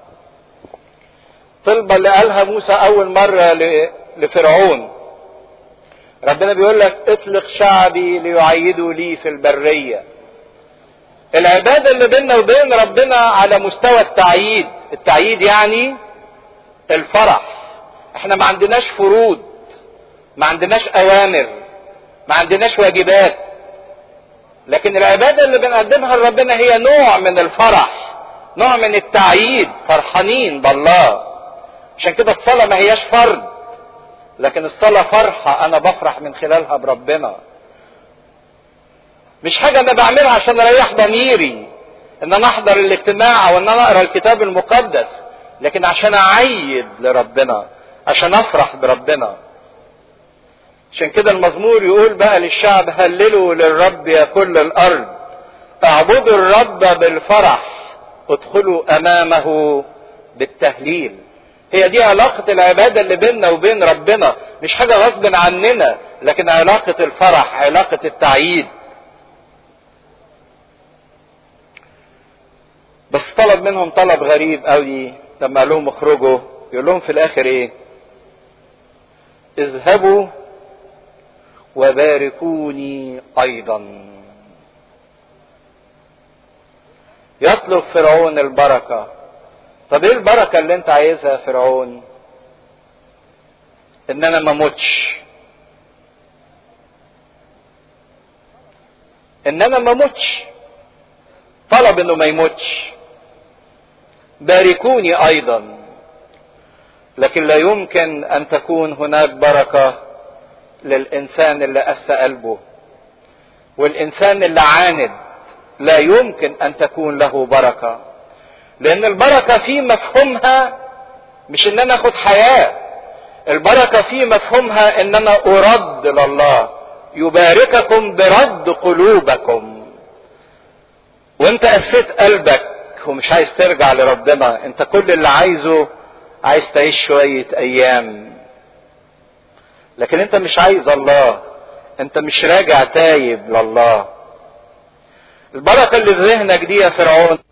طلبة اللي قالها موسى اول مرة لفرعون، ربنا بيقول لك اطلق شعبي ليعيدوا لي في البرية. العبادة اللي بيننا وبين ربنا على مستوى التعييد. التعييد يعني الفرح. احنا ما عندناش فروض، ما عندناش اوامر، ما عندناش واجبات، لكن العبادة اللي بنقدمها لربنا هي نوع من الفرح، نوع من التعييد، فرحانين بالله. عشان كده الصلاة ما هياش فرض، لكن الصلاة فرحة انا بفرح من خلالها بربنا. مش حاجة انا بعملها عشان اريح ضميري ان انا احضر الاجتماع او ان انا اقرا الكتاب المقدس، لكن عشان اعيد لربنا، عشان افرح بربنا. عشان كده المزمور يقول بقى للشعب هللوا للرب يا كل الارض، اعبدوا الرب بالفرح، ادخلوا امامه بالتهليل. هي دي علاقة العبادة اللي بيننا وبين ربنا، مش حاجة غصب عننا، لكن علاقة الفرح، علاقة التعييد. بس طلب منهم طلب غريب قوي لما قال لهم اخرجوا، يقول لهم في الاخر ايه؟ اذهبوا وباركوني ايضا. يطلب فرعون البركة. طب ايه البركة اللي انت عايزها يا فرعون؟ ان انا ما موتش، ان انا ما موتش. طلب انه ما يموتش. باركوني ايضا. لكن لا يمكن ان تكون هناك بركة للانسان اللي قسى قلبه، والانسان اللي عاند لا يمكن ان تكون له بركة. لان البركة في مفهومها مش ان انا اخد حياة، البركة في مفهومها ان انا ارد لله. يبارككم برد قلوبكم. وانت قسيت قلبك ومش عايز ترجع لربنا، انت كل اللي عايزه عايز تعيش شوية ايام، لكن انت مش عايز الله، انت مش راجع تايب لله. البركة اللي في ذهنك دي يا فرعون